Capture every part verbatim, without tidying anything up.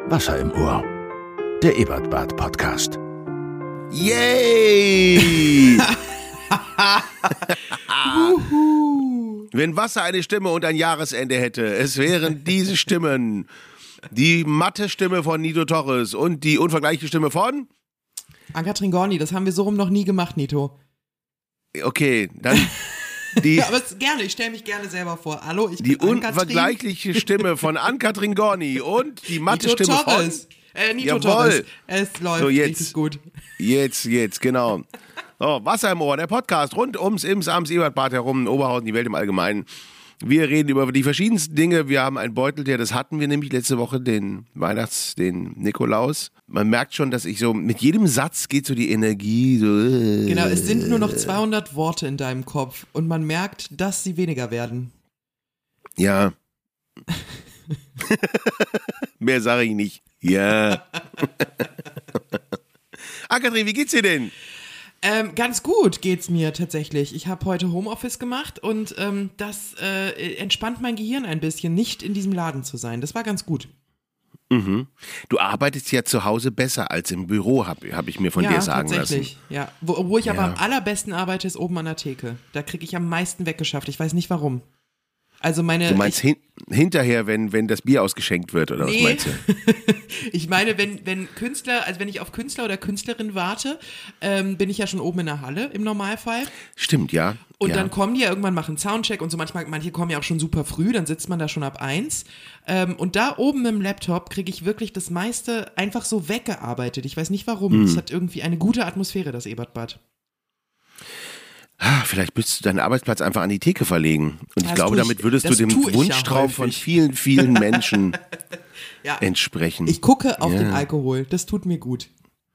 Wasser im Ohr. Der Ebertbad-Podcast. Yay! Wenn Wasser eine Stimme und ein Jahresende hätte, es wären diese Stimmen. Die matte Stimme von Nito Torres und die unvergleichliche Stimme von? Ann-Kathrin Gorni, das haben wir so rum noch nie gemacht, Nito. Okay, dann die, aber es, gerne, ich stelle mich gerne selber vor. Hallo, ich die bin unvergleichliche Stimme von Ann-Kathrin Gorni und die matte Nito Stimme Torres. von Äh, Nito Jawohl. Torres. Es läuft So, jetzt. richtig gut. Jetzt, jetzt, genau. So, Wasser im Ohr, der Podcast rund ums Ims, Ams, Ebertbad herum, Oberhausen, die Welt im Allgemeinen. Wir reden über die verschiedensten Dinge. Wir haben ein Beuteltier, das hatten wir nämlich letzte Woche, den Weihnachts-, den Nikolaus. Man merkt schon, dass ich so, mit jedem Satz geht so die Energie so. Äh, Genau, es sind nur noch zweihundert Worte in deinem Kopf und man merkt, dass sie weniger werden. Ja. Mehr sage ich nicht. Ja. Ann-Kathrin, wie geht's dir denn? Ähm, ganz gut geht's mir tatsächlich. Ich habe heute Homeoffice gemacht und ähm, das äh, entspannt mein Gehirn ein bisschen, nicht in diesem Laden zu sein. Das war ganz gut. Mhm. Du arbeitest ja zu Hause besser als im Büro, habe hab ich mir von ja, dir sagen tatsächlich. lassen. Ja, wo, wo ich aber Ja. am allerbesten arbeite, ist oben an der Theke. Da kriege ich am meisten weggeschafft. Ich weiß nicht warum. Also meine. Du meinst ich, hin, hinterher, wenn, wenn das Bier ausgeschenkt wird, oder nee. was meinst du? Ich meine, wenn, wenn Künstler, also wenn ich auf Künstler oder Künstlerin warte, ähm, bin ich ja schon oben in der Halle im Normalfall. Stimmt, ja. Und ja. dann kommen die ja irgendwann, machen Soundcheck und so. Manchmal, manche kommen ja auch schon super früh, dann sitzt man da schon ab eins. Ähm, und da oben im Laptop kriege ich wirklich das meiste einfach so weggearbeitet. Ich weiß nicht warum. Es Mhm. hat irgendwie eine gute Atmosphäre, das Ebertbad. Ah, vielleicht müsstest du deinen Arbeitsplatz einfach an die Theke verlegen. Und ich Das glaube, tue ich- damit würdest du das dem tue ich ja Wunschtraum von häufig. vielen, vielen Menschen Ja. entsprechen. Ich gucke auf Ja. den Alkohol. Das tut mir gut.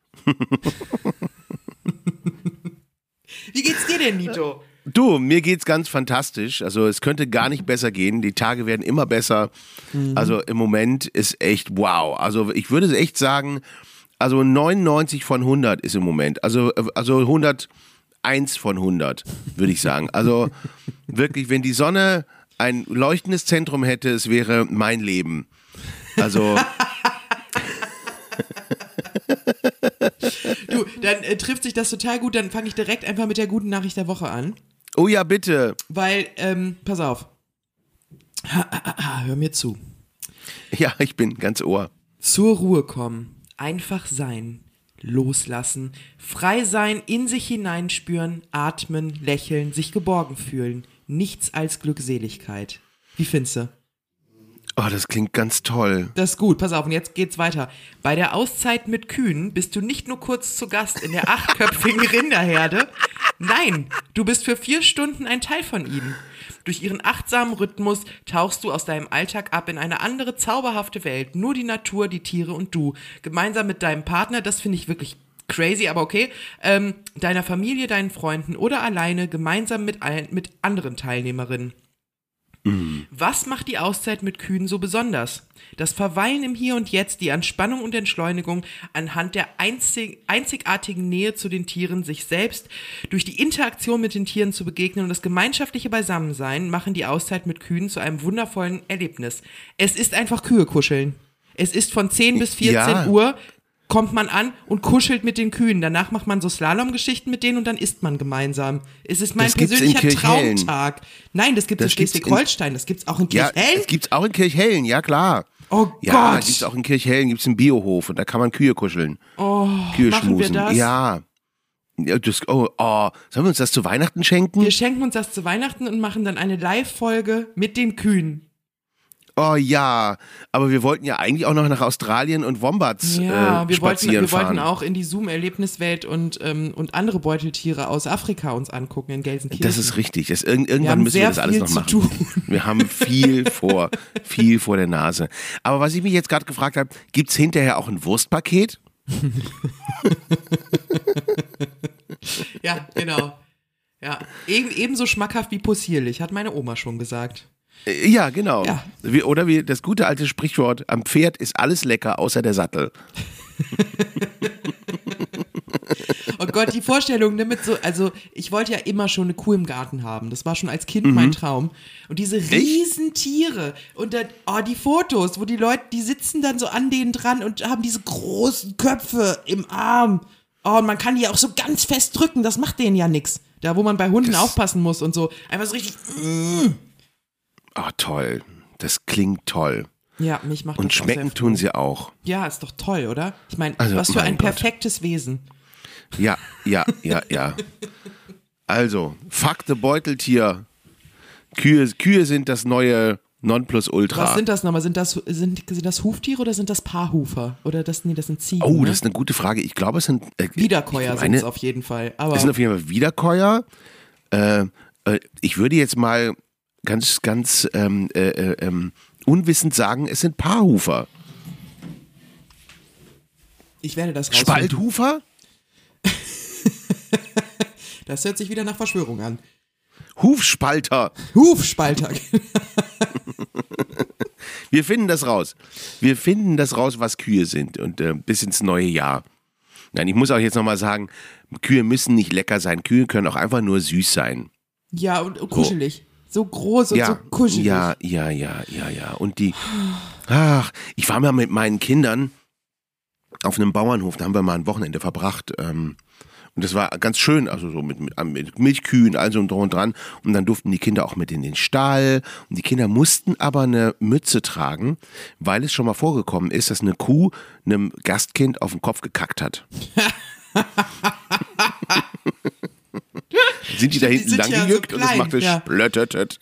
Wie geht's dir denn, Nito? Du, mir geht's ganz fantastisch. Also es könnte gar nicht besser gehen. Die Tage werden immer besser. Mhm. Also im Moment ist echt wow. Also ich würde echt sagen, also neunundneunzig von hundert ist im Moment. Also, also hunderteins von hundert, würde ich sagen. Also wirklich, wenn die Sonne ein leuchtendes Zentrum hätte, es wäre mein Leben. Also Du, dann äh, trifft sich das total gut. Dann fange ich direkt einfach mit der guten Nachricht der Woche an. oh ja, bitte. Weil, ähm, pass auf. Ha, ha, ha, hör mir zu. Ja, ich bin ganz Ohr. Zur Ruhe kommen, einfach sein, loslassen, frei sein, in sich hineinspüren, atmen, lächeln, sich geborgen fühlen. Nichts als Glückseligkeit. Wie findest du? Oh, das klingt ganz toll. Das ist gut, pass auf, und jetzt geht's weiter. Bei der Auszeit mit Kühen bist du nicht nur kurz zu Gast in der achtköpfigen Rinderherde. Nein, du bist für vier Stunden ein Teil von ihnen. Durch ihren achtsamen Rhythmus tauchst du aus deinem Alltag ab in eine andere, zauberhafte Welt. Nur die Natur, die Tiere und du. Gemeinsam mit deinem Partner, das finde ich wirklich crazy, aber okay, ähm, deiner Familie, deinen Freunden oder alleine, gemeinsam mit, allen, mit anderen Teilnehmerinnen. Was macht die Auszeit mit Kühen so besonders? Das Verweilen im Hier und Jetzt, die Entspannung und Entschleunigung anhand der einzig, einzigartigen Nähe zu den Tieren, sich selbst durch die Interaktion mit den Tieren zu begegnen und das gemeinschaftliche Beisammensein machen die Auszeit mit Kühen zu einem wundervollen Erlebnis. Es ist einfach Kühe kuscheln. Es ist von zehn bis vierzehn Ja. Uhr kommt man an und kuschelt mit den Kühen. Danach macht man so Slalom-Geschichten mit denen und dann isst man gemeinsam. Es ist mein Das gibt's in persönlicher Kirchhellen. Traumtag. Nein, das gibt es Das in gibt's in- Schleswig-Holstein, das gibt's auch in Ja, Kirchhellen. es gibt's auch in Kirchhellen, ja klar. Oh Ja, Gott. gibt's auch in Kirchhellen, gibt's einen Biohof und da kann man Kühe kuscheln. Oh, Kühe machen wir schmusen. das? Ja. Ja, das, oh, oh. Sollen wir uns das zu Weihnachten schenken? Wir schenken uns das zu Weihnachten und machen dann eine Live-Folge mit den Kühen. Oh ja, aber wir wollten ja eigentlich auch noch nach Australien und Wombats Ja, äh, wir, wollten, spazieren wir wollten fahren. auch in die Zoom-Erlebniswelt und, ähm, und andere Beuteltiere aus Afrika uns angucken in Gelsenkirchen. Das ist richtig. Das, irg Wir irgendwann haben müssen wir sehr das alles viel noch zu machen. tun. Wir haben viel vor, viel vor der Nase. Aber was ich mich jetzt gerade gefragt habe, gibt's hinterher auch ein Wurstpaket? Ja, genau. Ja, eben, ebenso schmackhaft wie possierlich, hat meine Oma schon gesagt. Äh, Ja, genau. Ja. Wie, oder wie das gute alte Sprichwort, am Pferd ist alles lecker, außer der Sattel. Oh Gott, die Vorstellung, ne, mit so, also ich wollte ja immer schon eine Kuh im Garten haben. Das war schon als Kind mhm. mein Traum. Und diese riesen Tiere und dann, oh, die Fotos, wo die Leute, die sitzen dann so an denen dran und haben diese großen Köpfe im Arm. Oh, und man kann die auch so ganz fest drücken, das macht denen ja nichts. Da, wo man bei Hunden das aufpassen muss und so. Einfach so richtig. Mm. Oh, toll. Das klingt toll. Ja, mich macht und das schmecken auch tun sie auch. Ja, ist doch toll, oder? Ich meine, also, was für ein Gott. perfektes Wesen. Ja, ja, ja, ja. Also, fuck the Beuteltier. Kühe, Kühe sind das neue Nonplusultra. Was sind das nochmal? Sind das, sind, sind das Huftiere oder sind das Paarhufer? Oder das, nee, das sind Ziegen, Oh, ne? das ist eine gute Frage. Ich glaube, es sind äh, Wiederkäuer sind es auf jeden Fall. Aber es sind auf jeden Fall Wiederkäuer. Äh, äh, ich würde jetzt mal ganz, ganz ähm, äh, äh, ähm, unwissend sagen, es sind Paarhufer. Ich werde das rausfinden. Spalthufer? Das hört sich wieder nach Verschwörung an. Hufspalter. Hufspalter. Wir finden das raus. Wir finden das raus, was Kühe sind und äh, bis ins neue Jahr. Nein, ich muss auch jetzt nochmal sagen, Kühe müssen nicht lecker sein. Kühe können auch einfach nur süß sein. Ja, und kuschelig. So groß und ja, so kuschelig. Ja, ja, ja, ja, ja. Und die, ach, ich war mal mit meinen Kindern auf einem Bauernhof, da haben wir mal ein Wochenende verbracht. Ähm, und das war ganz schön, also so mit, mit, mit Milchkühen, also und drum und dran. Und dann durften die Kinder auch mit in den Stall. Und die Kinder mussten aber eine Mütze tragen, weil es schon mal vorgekommen ist, dass eine Kuh einem Gastkind auf den Kopf gekackt hat. Sind die da hinten die lang ja gejuckt so und es machte ja. splöttet.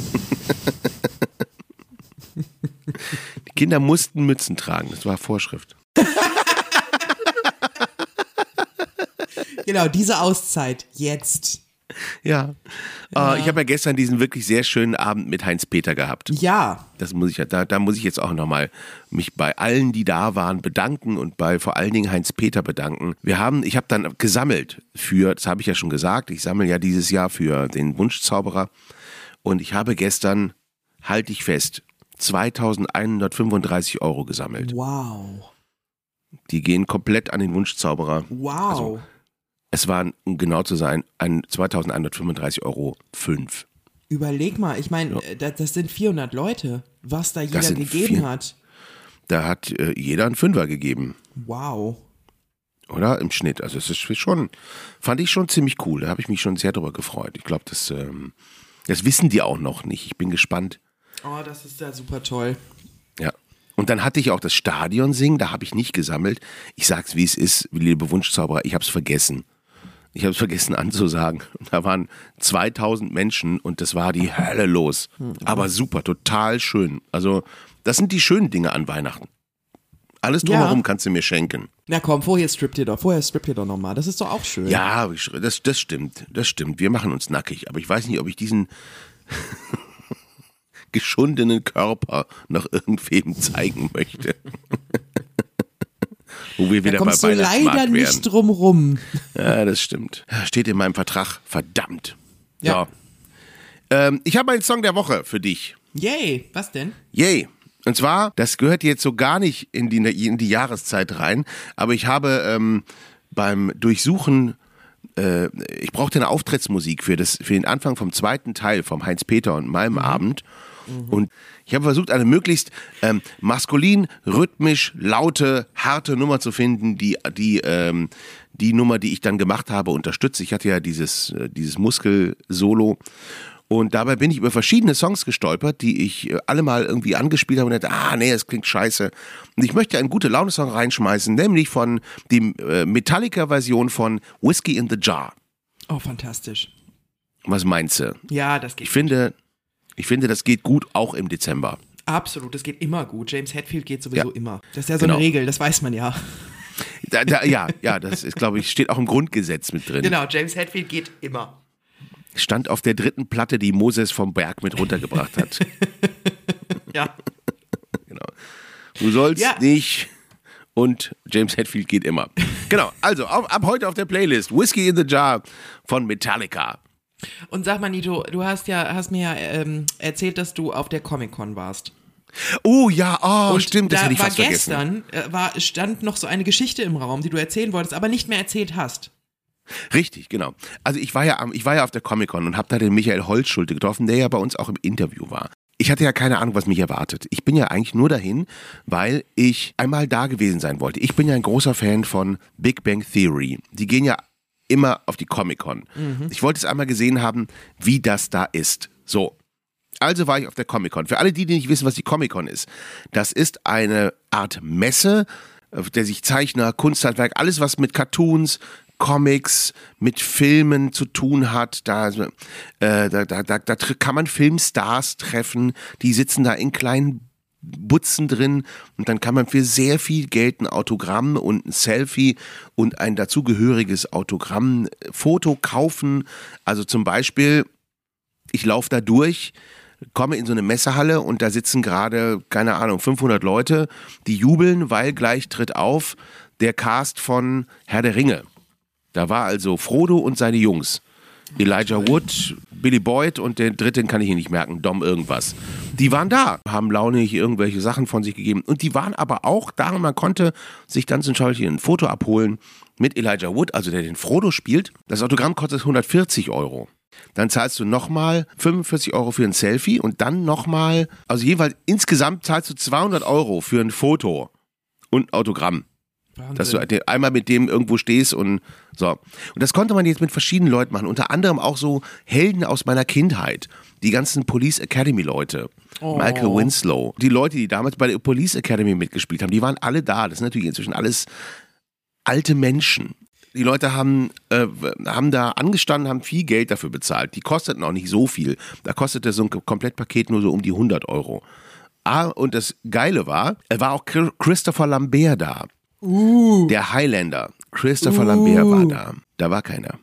Die Kinder mussten Mützen tragen, das war Vorschrift. Genau, diese Auszeit, jetzt. Ja, ja. Äh, ich habe ja gestern diesen wirklich sehr schönen Abend mit Heinz-Peter gehabt. Ja. Das muss ich ja, da, da muss ich jetzt auch nochmal mich bei allen, die da waren, bedanken und bei vor allen Dingen Heinz-Peter bedanken. Wir haben, ich habe dann gesammelt für, das habe ich ja schon gesagt, ich sammle ja dieses Jahr für den Wunschzauberer und ich habe gestern, halte ich fest, zweitausendeinhundertfünfunddreißig Euro gesammelt. Wow. Die gehen komplett an den Wunschzauberer. Wow. Also, es waren, um genau zu sein, ein zweitausendeinhundertfünfunddreißig Euro fünf. Überleg mal, ich meine, ja. das sind vierhundert Leute, was da jeder gegeben vier, hat. Da hat äh, jeder einen Fünfer gegeben. Wow. Oder? Im Schnitt. Also es ist schon, fand ich schon ziemlich cool. Da habe ich mich schon sehr drüber gefreut. Ich glaube, das, ähm, das wissen die auch noch nicht. Ich bin gespannt. Oh, das ist ja super toll. Ja. Und dann hatte ich auch das Stadion singen, da habe ich nicht gesammelt. Ich sag's, wie es ist, liebe Wunschzauberer, ich habe es vergessen. Ich habe es vergessen anzusagen. Da waren zweitausend Menschen und das war die Hölle los. Aber super, total schön. Also das sind die schönen Dinge an Weihnachten. Alles drumherum ja. kannst du mir schenken. Na komm, vorher strippt ihr doch, vorher strippt ihr doch nochmal. Das ist doch auch schön. Ja, das, das stimmt, das stimmt. Wir machen uns nackig. Aber ich weiß nicht, ob ich diesen geschundenen Körper noch irgendwem zeigen möchte. Wo wir wieder da kommst bei du leider werden. nicht drum rum. Ja, das stimmt. Steht in meinem Vertrag. Verdammt. Ja. So. Ähm, ich habe einen Song der Woche für dich. Yay. Was denn? Yay. Und zwar, das gehört jetzt so gar nicht in die, in die Jahreszeit rein, aber ich habe ähm, beim Durchsuchen, äh, ich brauchte eine Auftrittsmusik für, das, für den Anfang vom zweiten Teil vom Heinz-Peter und meinem mhm. Abend. Mhm. Und ich habe versucht, eine möglichst ähm, maskulin, rhythmisch, laute, harte Nummer zu finden, die, die, ähm, die Nummer, die ich dann gemacht habe, unterstützt. Ich hatte ja dieses, äh, dieses Muskel-Solo. Und dabei bin ich über verschiedene Songs gestolpert, die ich äh, alle mal irgendwie angespielt habe und dachte, ah nee, das klingt scheiße. Und ich möchte einen Gute-Laune-Song reinschmeißen, nämlich von dem äh, Metallica-Version von Whiskey in the Jar. Oh, fantastisch. Was meinst du? Ja, das geht Ich finde... Ich finde, das geht gut, auch im Dezember. Absolut, das geht immer gut. James Hetfield geht sowieso ja. immer. Das ist ja so genau. eine Regel, das weiß man ja. Da, da, ja, ja, das ist, glaube ich, steht auch im Grundgesetz mit drin. Genau, James Hetfield geht immer. Stand auf der dritten Platte, die Moses vom Berg mit runtergebracht hat. Ja. Genau. Du sollst ja. nicht und James Hetfield geht immer. Genau, also auf, ab heute auf der Playlist Whiskey in the Jar von Metallica. Und sag mal, Nito, du hast ja, hast mir ja ähm, erzählt, dass du auf der Comic-Con warst. Oh ja, oh Und stimmt, das da hätte ich war fast vergessen. gestern, äh, war, stand noch so eine Geschichte im Raum, die du erzählen wolltest, aber nicht mehr erzählt hast. Richtig, genau. Also ich war ja am, ich war ja auf der Comic-Con und habe da den Michael Holzschulte getroffen, der ja bei uns auch im Interview war. Ich hatte ja keine Ahnung, was mich erwartet. Ich bin ja eigentlich nur dahin, weil ich einmal da gewesen sein wollte. Ich bin ja ein großer Fan von Big Bang Theory. Die gehen ja immer auf die Comic-Con. Mhm. Ich wollte es einmal gesehen haben, wie das da ist. So. Also war ich auf der Comic-Con. Für alle die, die nicht wissen, was die Comic-Con ist. Das ist eine Art Messe, auf der sich Zeichner, Kunsthandwerk, alles was mit Cartoons, Comics, mit Filmen zu tun hat. Da, äh, da, da, da, da kann man Filmstars treffen, die sitzen da in kleinen Butzen drin und dann kann man für sehr viel Geld ein Autogramm und ein Selfie und ein dazugehöriges Autogrammfoto kaufen. Also zum Beispiel, ich laufe da durch, komme in so eine Messehalle und da sitzen gerade, keine Ahnung, fünfhundert Leute, die jubeln, weil gleich tritt auf der Cast von Herr der Ringe. Da war also Frodo und seine Jungs. Elijah Wood, Billy Boyd und den dritten kann ich hier nicht merken, Dom irgendwas. Die waren da, haben launig irgendwelche Sachen von sich gegeben und die waren aber auch da und man konnte sich dann zum Beispiel ein Foto abholen mit Elijah Wood, also der den Frodo spielt. Das Autogramm kostet hundertvierzig Euro. Dann zahlst du nochmal fünfundvierzig Euro für ein Selfie und dann nochmal, also jedenfalls insgesamt zahlst du zweihundert Euro für ein Foto und ein Autogramm. Wahnsinn. Dass du einmal mit dem irgendwo stehst und so. Und das konnte man jetzt mit verschiedenen Leuten machen. Unter anderem auch so Helden aus meiner Kindheit. Die ganzen Police Academy Leute. Oh. Michael Winslow. Die Leute, die damals bei der Police Academy mitgespielt haben, die waren alle da. Das sind natürlich inzwischen alles alte Menschen. Die Leute haben, äh, haben da angestanden, haben viel Geld dafür bezahlt. Die kosteten auch nicht so viel. Da kostete so ein Komplettpaket nur so um die hundert Euro. Ah, und das Geile war, er war auch Christopher Lambert da. Uh. Der Highlander. Christopher uh. Lambert war da. Da war keiner.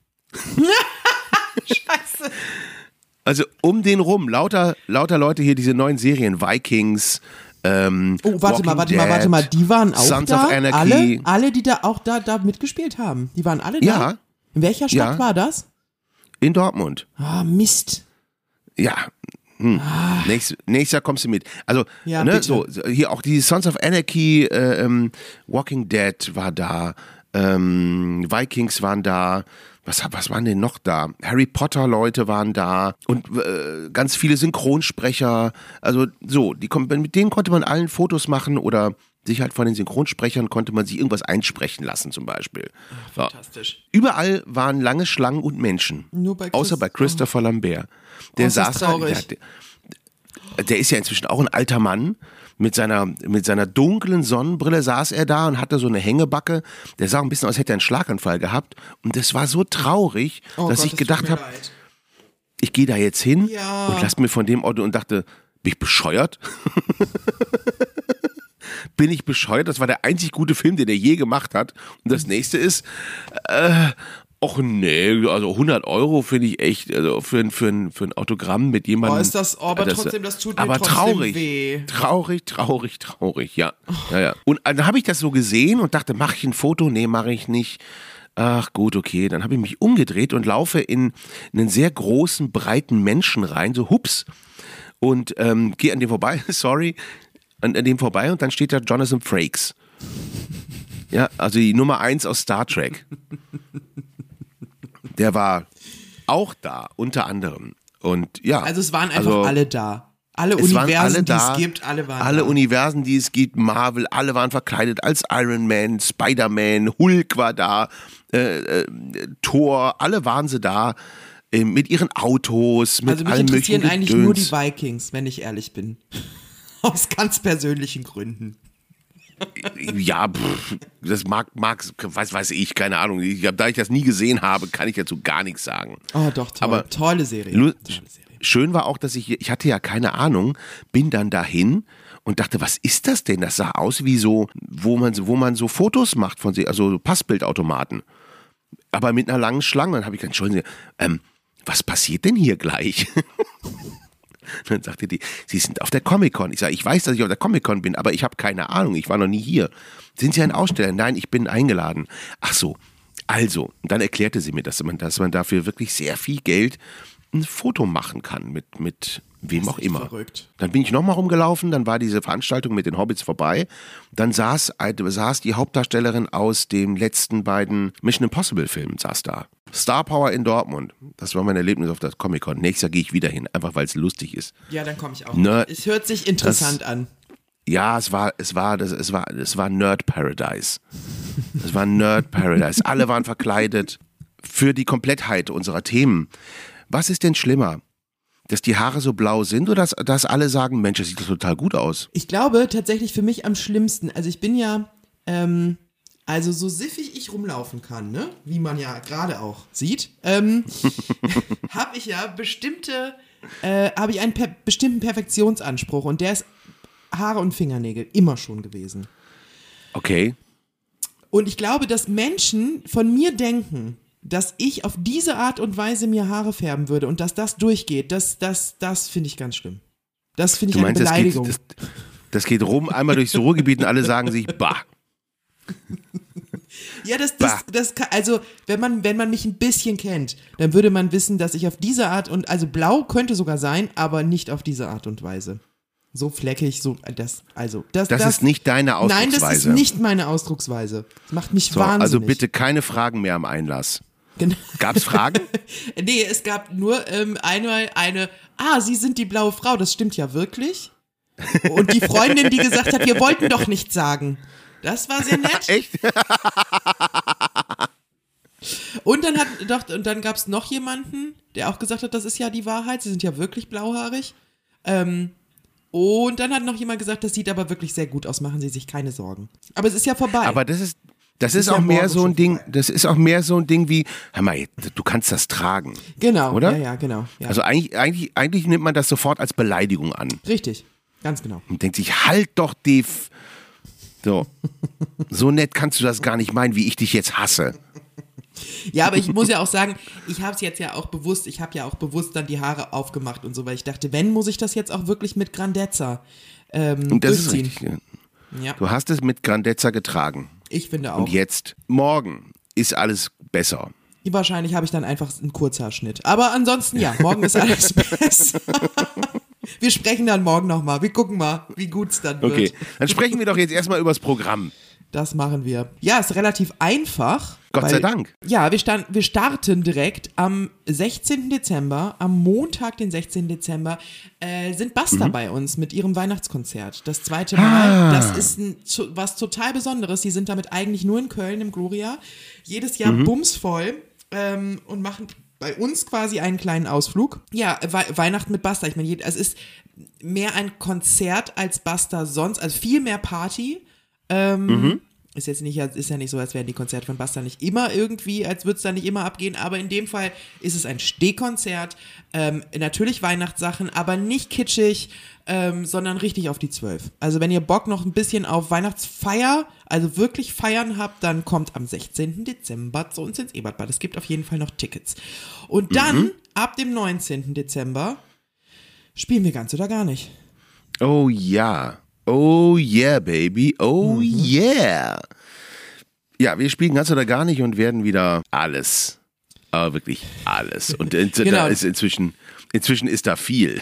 Scheiße. Also um den rum, lauter, lauter Leute hier, diese neuen Serien, Vikings, ähm, Oh, warte Walking mal, warte Dead, mal, warte mal, die waren auch Sons da? of Anarchy. Alle, alle, die da auch da, da mitgespielt haben, die waren alle da? Ja. In welcher Stadt Ja. war das? In Dortmund. Ah, Mist. Ja. Hm. Ah. Nächst, nächstes Jahr kommst du mit. Also, Ja, ne, bitte. so, hier auch die Sons of Anarchy, äh, ähm, Walking Dead war da, ähm, Vikings waren da, was, was waren denn noch da? Harry Potter Leute waren da und äh, ganz viele Synchronsprecher. Also so, die, mit denen konnte man allen Fotos machen oder sich halt von den Synchronsprechern konnte man sich irgendwas einsprechen lassen zum Beispiel. Ach, So. fantastisch. Überall waren lange Schlangen und Menschen. Nur bei Außer Christ- bei Christopher Lambert. Der Oh, ist das saß da, traurig. der, der, der ist ja inzwischen auch ein alter Mann. Mit seiner, mit seiner dunklen Sonnenbrille saß er da und hatte so eine Hängebacke. Der sah ein bisschen aus, als hätte er einen Schlaganfall gehabt. Und das war so traurig, Oh dass Gott, ich es gedacht tut mir habe, leid. ich gehe da jetzt hin Ja. und lass mir von dem Auto und dachte, bin ich bescheuert? Bin ich bescheuert? Das war der einzig gute Film, den er je gemacht hat. Und das nächste ist, äh, och nee, also hundert Euro finde ich echt, also für, ein- für, ein, für ein Autogramm mit jemandem. Oh, ist das, oh, aber das, trotzdem, das tut mir aber trotzdem traurig, weh. Traurig, traurig, traurig, ja. ja, ja. Und äh, dann habe ich das so gesehen und dachte, mache ich ein Foto? Nee, mache ich nicht. Ach gut, okay. Dann habe ich mich umgedreht und laufe in einen sehr großen, breiten Menschen rein, so hups. Und ähm, gehe an dem vorbei, sorry, an, an dem vorbei und dann steht da Jonathan Frakes. Ja, also die Nummer eins aus Star Trek. Der war auch da, unter anderem. Und ja. Also es waren einfach also, alle da. Alle es waren alle Universen, die da, es gibt, alle waren Alle da. Universen, die es gibt, Marvel, alle waren verkleidet als Iron Man, Spider-Man, Hulk war da, äh, äh, Thor, alle waren sie da. äh, Mit ihren Autos, mit Also mich allem möglichen interessieren eigentlich nur die Gedöns. Vikings, wenn ich ehrlich bin. Aus ganz persönlichen Gründen. Ja, pff, das mag, mag, weiß, weiß ich, keine Ahnung. Ich, da ich das nie gesehen habe, kann ich dazu gar nichts sagen. Oh, doch, toll. Aber tolle Serie. Lu- Tolle Serie. Schön war auch, dass ich, ich hatte ja keine Ahnung, bin dann dahin und dachte, was ist das denn? Das sah aus wie so, wo man, so- wo man so Fotos macht von sich, also Passbildautomaten. Aber mit einer langen Schlange. Dann habe ich gesagt, Entschuldigung, ähm, was passiert denn hier gleich? Dann sagte die, Sie sind auf der Comic-Con. Ich sage, ich weiß, dass ich auf der Comic-Con bin, aber ich habe keine Ahnung, ich war noch nie hier. Sind Sie ein Aussteller? Nein, ich bin eingeladen. Ach so, also. Und dann erklärte sie mir, dass man, dass man dafür wirklich sehr viel Geld ein Foto machen kann mit, mit wem Das auch ist echt immer. verrückt. Dann bin ich nochmal rumgelaufen, dann war diese Veranstaltung mit den Hobbits vorbei. Dann saß, saß die Hauptdarstellerin aus den letzten beiden Mission Impossible Filmen, saß da. Star Power in Dortmund. Das war mein Erlebnis auf der Comic-Con. Nächstes Jahr gehe ich wieder hin, einfach weil es lustig ist. Ja, dann komme ich auch. Nerd, Es hört sich interessant das, an. Ja, es war, es war, das, es war, es war Nerd Paradise. Es war Nerd Paradise. Alle waren verkleidet für die Komplettheit unserer Themen. Was ist denn schlimmer? Dass die Haare so blau sind oder dass, dass alle sagen, Mensch, das sieht doch total gut aus? Ich glaube tatsächlich für mich am schlimmsten, also ich bin ja, ähm, also so siffig ich rumlaufen kann, ne, wie man ja gerade auch sieht, ähm, habe ich ja bestimmte, äh, habe ich einen per- bestimmten Perfektionsanspruch und der ist Haare und Fingernägel immer schon gewesen. Okay. Und ich glaube, dass Menschen von mir denken, dass ich auf diese Art und Weise mir Haare färben würde und dass das durchgeht, das, das, das finde ich ganz schlimm. Das finde ich Du meinst, eine das Beleidigung. geht, das, das geht rum, einmal durchs Ruhrgebiet und alle sagen sich, bah. Ja, das, das, das kann, also wenn man, wenn man mich ein bisschen kennt, dann würde man wissen, dass ich auf diese Art und, also blau könnte sogar sein, aber nicht auf diese Art und Weise. So fleckig, so, das, also, das, Das, das ist nicht deine Ausdrucksweise. Nein, das ist nicht meine Ausdrucksweise. Das macht mich so, wahnsinnig. also bitte keine Fragen mehr am Einlass. Genau. Gab's Fragen? Nee, es gab nur ähm, einmal eine, ah, Sie sind die blaue Frau, das stimmt ja wirklich. Und die Freundin, die gesagt hat, wir wollten doch nichts sagen. Das war sehr nett. Echt? Und dann hat doch, und dann gab es noch jemanden, der auch gesagt hat, das ist ja die Wahrheit, Sie sind ja wirklich blauhaarig. Ähm, und dann hat noch jemand gesagt, das sieht aber wirklich sehr gut aus, machen Sie sich keine Sorgen. Aber es ist ja vorbei. Aber das ist, das ist, Ist ja auch mehr morgen so ein schon Ding, vorbei. das ist auch mehr so ein Ding wie, hör mal, du kannst das tragen. genau, oder? ja, ja, genau. Ja. Also eigentlich, eigentlich, eigentlich nimmt man das sofort als Beleidigung an. Richtig, ganz genau. Und denkt sich, halt doch die F So. So nett kannst du das gar nicht meinen, wie ich dich jetzt hasse. Ja, aber ich muss ja auch sagen, ich habe es jetzt ja auch bewusst, ich habe ja auch bewusst dann die Haare aufgemacht und so, weil ich dachte, wenn, muss ich das jetzt auch wirklich mit Grandezza ähm, Und das durchziehen. ist richtig. Ja, Du hast es mit Grandezza getragen. ich finde auch. Und jetzt, morgen, ist alles besser. Wahrscheinlich habe ich dann einfach einen Kurzhaarschnitt. Aber ansonsten, ja, morgen ist alles besser. Wir sprechen dann morgen nochmal. Wir gucken mal, wie gut es dann wird. Okay, dann sprechen wir doch jetzt erstmal über das Programm. Das machen wir. Ja, ist relativ einfach. Gott weil, sei Dank. Ja, wir, stand, wir starten direkt am sechzehnten Dezember, am Montag, den sechzehnten Dezember, äh, sind Basta Mhm. bei uns mit ihrem Weihnachtskonzert. Das zweite Mal. Ah. Das ist ein, was total Besonderes. Die sind damit eigentlich nur in Köln im Gloria. Jedes Jahr Mhm. bumsvoll ähm, und machen bei uns quasi einen kleinen Ausflug. Ja, We- Weihnachten mit Basta. Ich meine, je- es ist mehr ein Konzert als Basta sonst, also viel mehr Party. Ähm, Mhm. Ist jetzt nicht, ist ja nicht so, als wären die Konzerte von Basta nicht immer irgendwie, als würde es da nicht immer abgehen, aber in dem Fall ist es ein Stehkonzert, ähm, natürlich Weihnachtssachen, aber nicht kitschig, ähm, sondern richtig auf die Zwölf. Also wenn ihr Bock noch ein bisschen auf Weihnachtsfeier, also wirklich feiern habt, dann kommt am sechzehnten Dezember zu uns ins Ebertbad. Es gibt auf jeden Fall noch Tickets. Und dann, Mhm. ab dem neunzehnten Dezember, spielen wir ganz oder gar nicht. Oh ja. Oh yeah, baby. Oh yeah. Ja, wir spielen ganz oder gar nicht und werden wieder alles. Aber wirklich alles. Und in, Genau. da ist inzwischen, inzwischen ist da viel.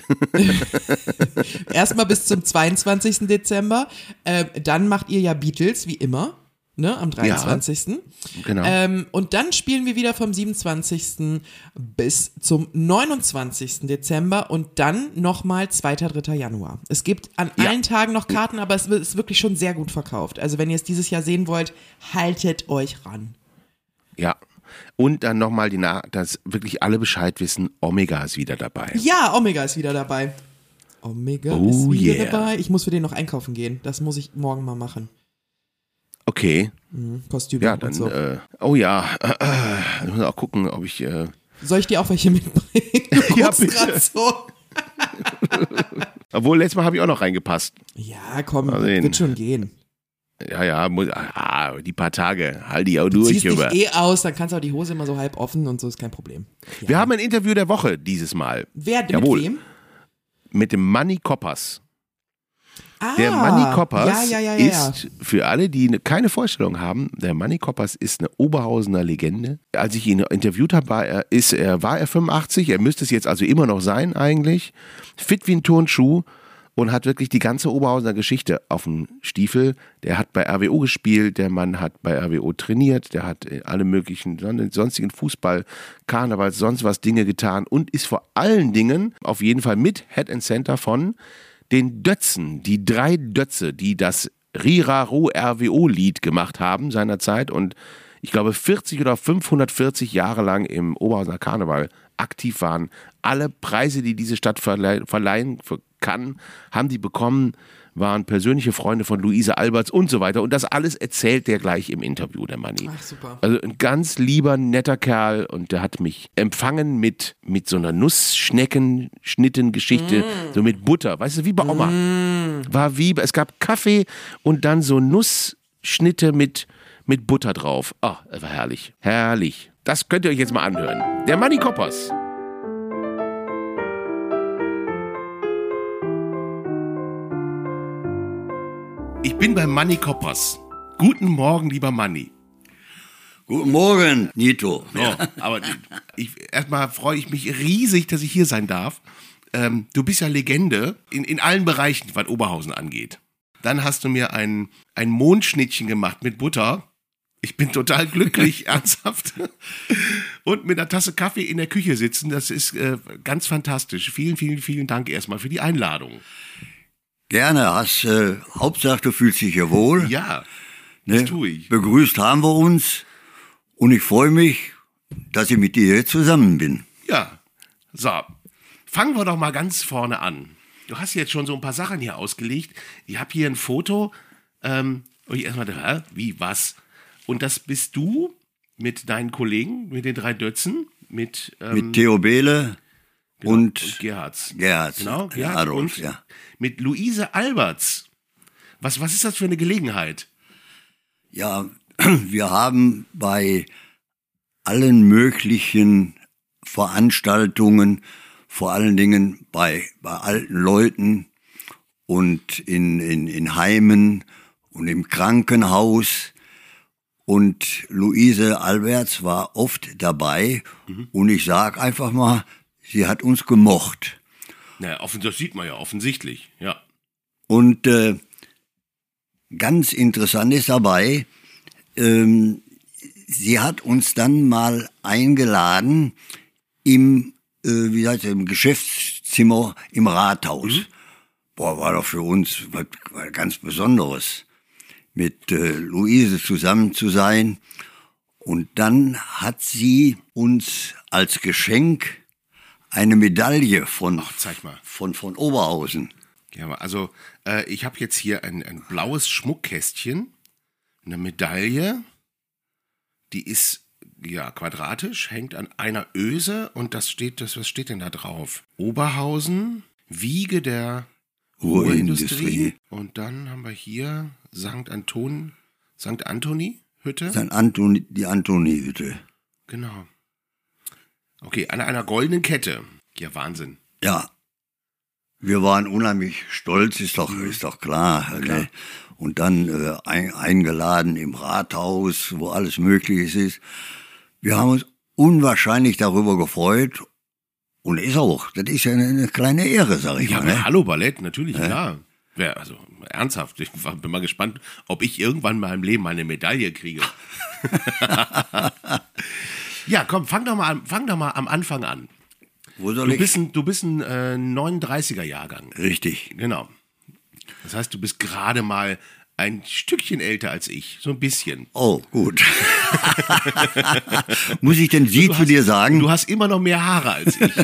Erstmal bis zum zweiundzwanzigsten Dezember. Ähm, dann macht ihr ja Beatles, wie immer, ne, am dreiundzwanzigsten Genau. Ähm, und dann spielen wir wieder vom siebenundzwanzigsten bis zum neunundzwanzigsten Dezember und dann nochmal zweiter, dritter Januar. Es gibt an Ja. allen Tagen noch Karten, aber es ist wirklich schon sehr gut verkauft. Also wenn ihr es dieses Jahr sehen wollt, haltet euch ran. Ja. Und dann nochmal die Na dass wirklich alle Bescheid wissen, Omega ist wieder dabei. Ja, Omega ist wieder dabei. Omega Oh ist wieder yeah. dabei. Ich muss für den noch einkaufen gehen. Das muss ich morgen mal machen. Okay. Kostüme Ja, und dann, so. äh, oh ja. Äh, äh, ich muss auch gucken, ob ich, äh, Soll ich dir auch welche mitbringen? Du Ja, guckst bitte. grad so. obwohl letztes Mal habe ich auch noch reingepasst. Ja, komm, Mal sehen. wird schon gehen. Ja, ja, muss, ah, die paar Tage, halt die auch Du durch, ziehst dich Junge. eh aus, dann kannst du auch die Hose immer so halb offen und so, ist kein Problem. Ja. Wir haben ein Interview der Woche dieses Mal. Wer, mit Jawohl. wem? Mit dem Manny Koppers. Ah, Der Manni Koppers ja, ja, ja, ja, ist, für alle, die ne, keine Vorstellung haben, der Manni Koppers ist eine Oberhausener Legende. Als ich ihn interviewt habe, war er, ist er, war er fünfundachtzig, er müsste es jetzt also immer noch sein eigentlich. Fit wie ein Turnschuh und hat wirklich die ganze Oberhausener Geschichte auf dem Stiefel. Der hat bei R W O gespielt, der Mann hat bei R W O trainiert, der hat alle möglichen sonstigen Fußball, Karneval, sonst was Dinge getan und ist vor allen Dingen auf jeden Fall mit Head and Center von den Dötzen, die drei Dötze, die das Riraro R W O-Lied gemacht haben seinerzeit und ich glaube vierzig oder fünfhundertvierzig Jahre lang im Oberhausener Karneval aktiv waren. Alle Preise, die diese Stadt verleihen, verleihen kann, haben die bekommen, waren persönliche Freunde von Luise Alberts und so weiter. Und das alles erzählt der gleich im Interview, der Manni. Ach, super. Also ein ganz lieber, netter Kerl und der hat mich empfangen mit, mit so einer Nussschneckenschnitten-Geschichte, mm. so mit Butter, weißt du, wie bei Oma. Mm. War wie, es gab Kaffee und dann so Nussschnitte mit, mit Butter drauf. Ah, oh, das war herrlich, herrlich. Das könnt ihr euch jetzt mal anhören. Der Manni Koppers. Ich bin bei Manni Koppers. Guten Morgen, lieber Manni. Guten Morgen, Nito. Ja, aber ich, erstmal freue ich mich riesig, dass ich hier sein darf. Ähm, du bist ja Legende in, in allen Bereichen, was Oberhausen angeht. Dann hast du mir ein, ein Mondschnittchen gemacht mit Butter. Ich bin total glücklich, ernsthaft. Und mit einer Tasse Kaffee in der Küche sitzen, das ist äh, ganz fantastisch. Vielen, vielen, vielen Dank erstmal für die Einladung. Gerne, hast, äh, Hauptsache du fühlst dich hier wohl. Ja, ne? Das tue ich. Begrüßt haben wir uns und ich freue mich, dass ich mit dir jetzt zusammen bin. Ja, so, fangen wir doch mal ganz vorne an. Du hast jetzt schon so ein paar Sachen hier ausgelegt. Ich habe hier ein Foto, ähm, und ich erstmal dachte, wie, was? Und das bist du mit deinen Kollegen, mit den drei Dötzen, mit, ähm, mit Theo Behle. Genau, und, und Gerhards. Gerhards. Genau, Gerhard Adolf, und ja. mit Luise Alberts. Was, was ist das für eine Gelegenheit? Ja, wir haben bei allen möglichen Veranstaltungen, vor allen Dingen bei, bei alten Leuten und in, in, in Heimen und im Krankenhaus. Und Luise Alberts war oft dabei. Mhm. Und ich sag einfach mal, sie hat uns gemocht. Naja, das sieht man ja offensichtlich, ja. Und äh, ganz interessant ist dabei, ähm, sie hat uns dann mal eingeladen im, äh, wie heißt es, im Geschäftszimmer im Rathaus. Mhm. Boah, war doch für uns was, was ganz Besonderes, mit äh, Luise zusammen zu sein. Und dann hat sie uns als Geschenk eine Medaille von, Ach, zeig mal. von, von Oberhausen. Ja, also äh, ich habe jetzt hier ein, ein blaues Schmuckkästchen, eine Medaille, die ist ja quadratisch, hängt an einer Öse und das steht, das, was steht denn da drauf? Oberhausen, Wiege der Ruhrindustrie. Ruhrindustrie. Und dann haben wir hier Sankt Anton, Sankt Antoni Hütte. Sankt Antoni, die Antoni-Hütte. Genau. Okay, an einer goldenen Kette. Ja, Wahnsinn. Ja. Wir waren unheimlich stolz, ist doch, mhm. ist doch klar. klar. Ne? Und dann äh, ein, eingeladen im Rathaus, wo alles Mögliche ist. Wir haben uns unwahrscheinlich darüber gefreut. Und ist auch, das ist ja eine, eine kleine Ehre, sag ich ja, mal. Ne? Hallo Ballett, natürlich, ja. klar. Ja, also ernsthaft, ich bin mal gespannt, ob ich irgendwann in meinem Leben mal eine Medaille kriege. Ja, komm, fang doch mal an, fang doch mal am Anfang an. Wo soll du ich? Bist ein, du bist ein äh, neununddreißiger-Jahrgang. Richtig. Genau. Das heißt, du bist gerade mal ein Stückchen älter als ich, so ein bisschen. Oh, gut. Muss ich denn Sie zu hast, dir sagen? Du hast immer noch mehr Haare als ich.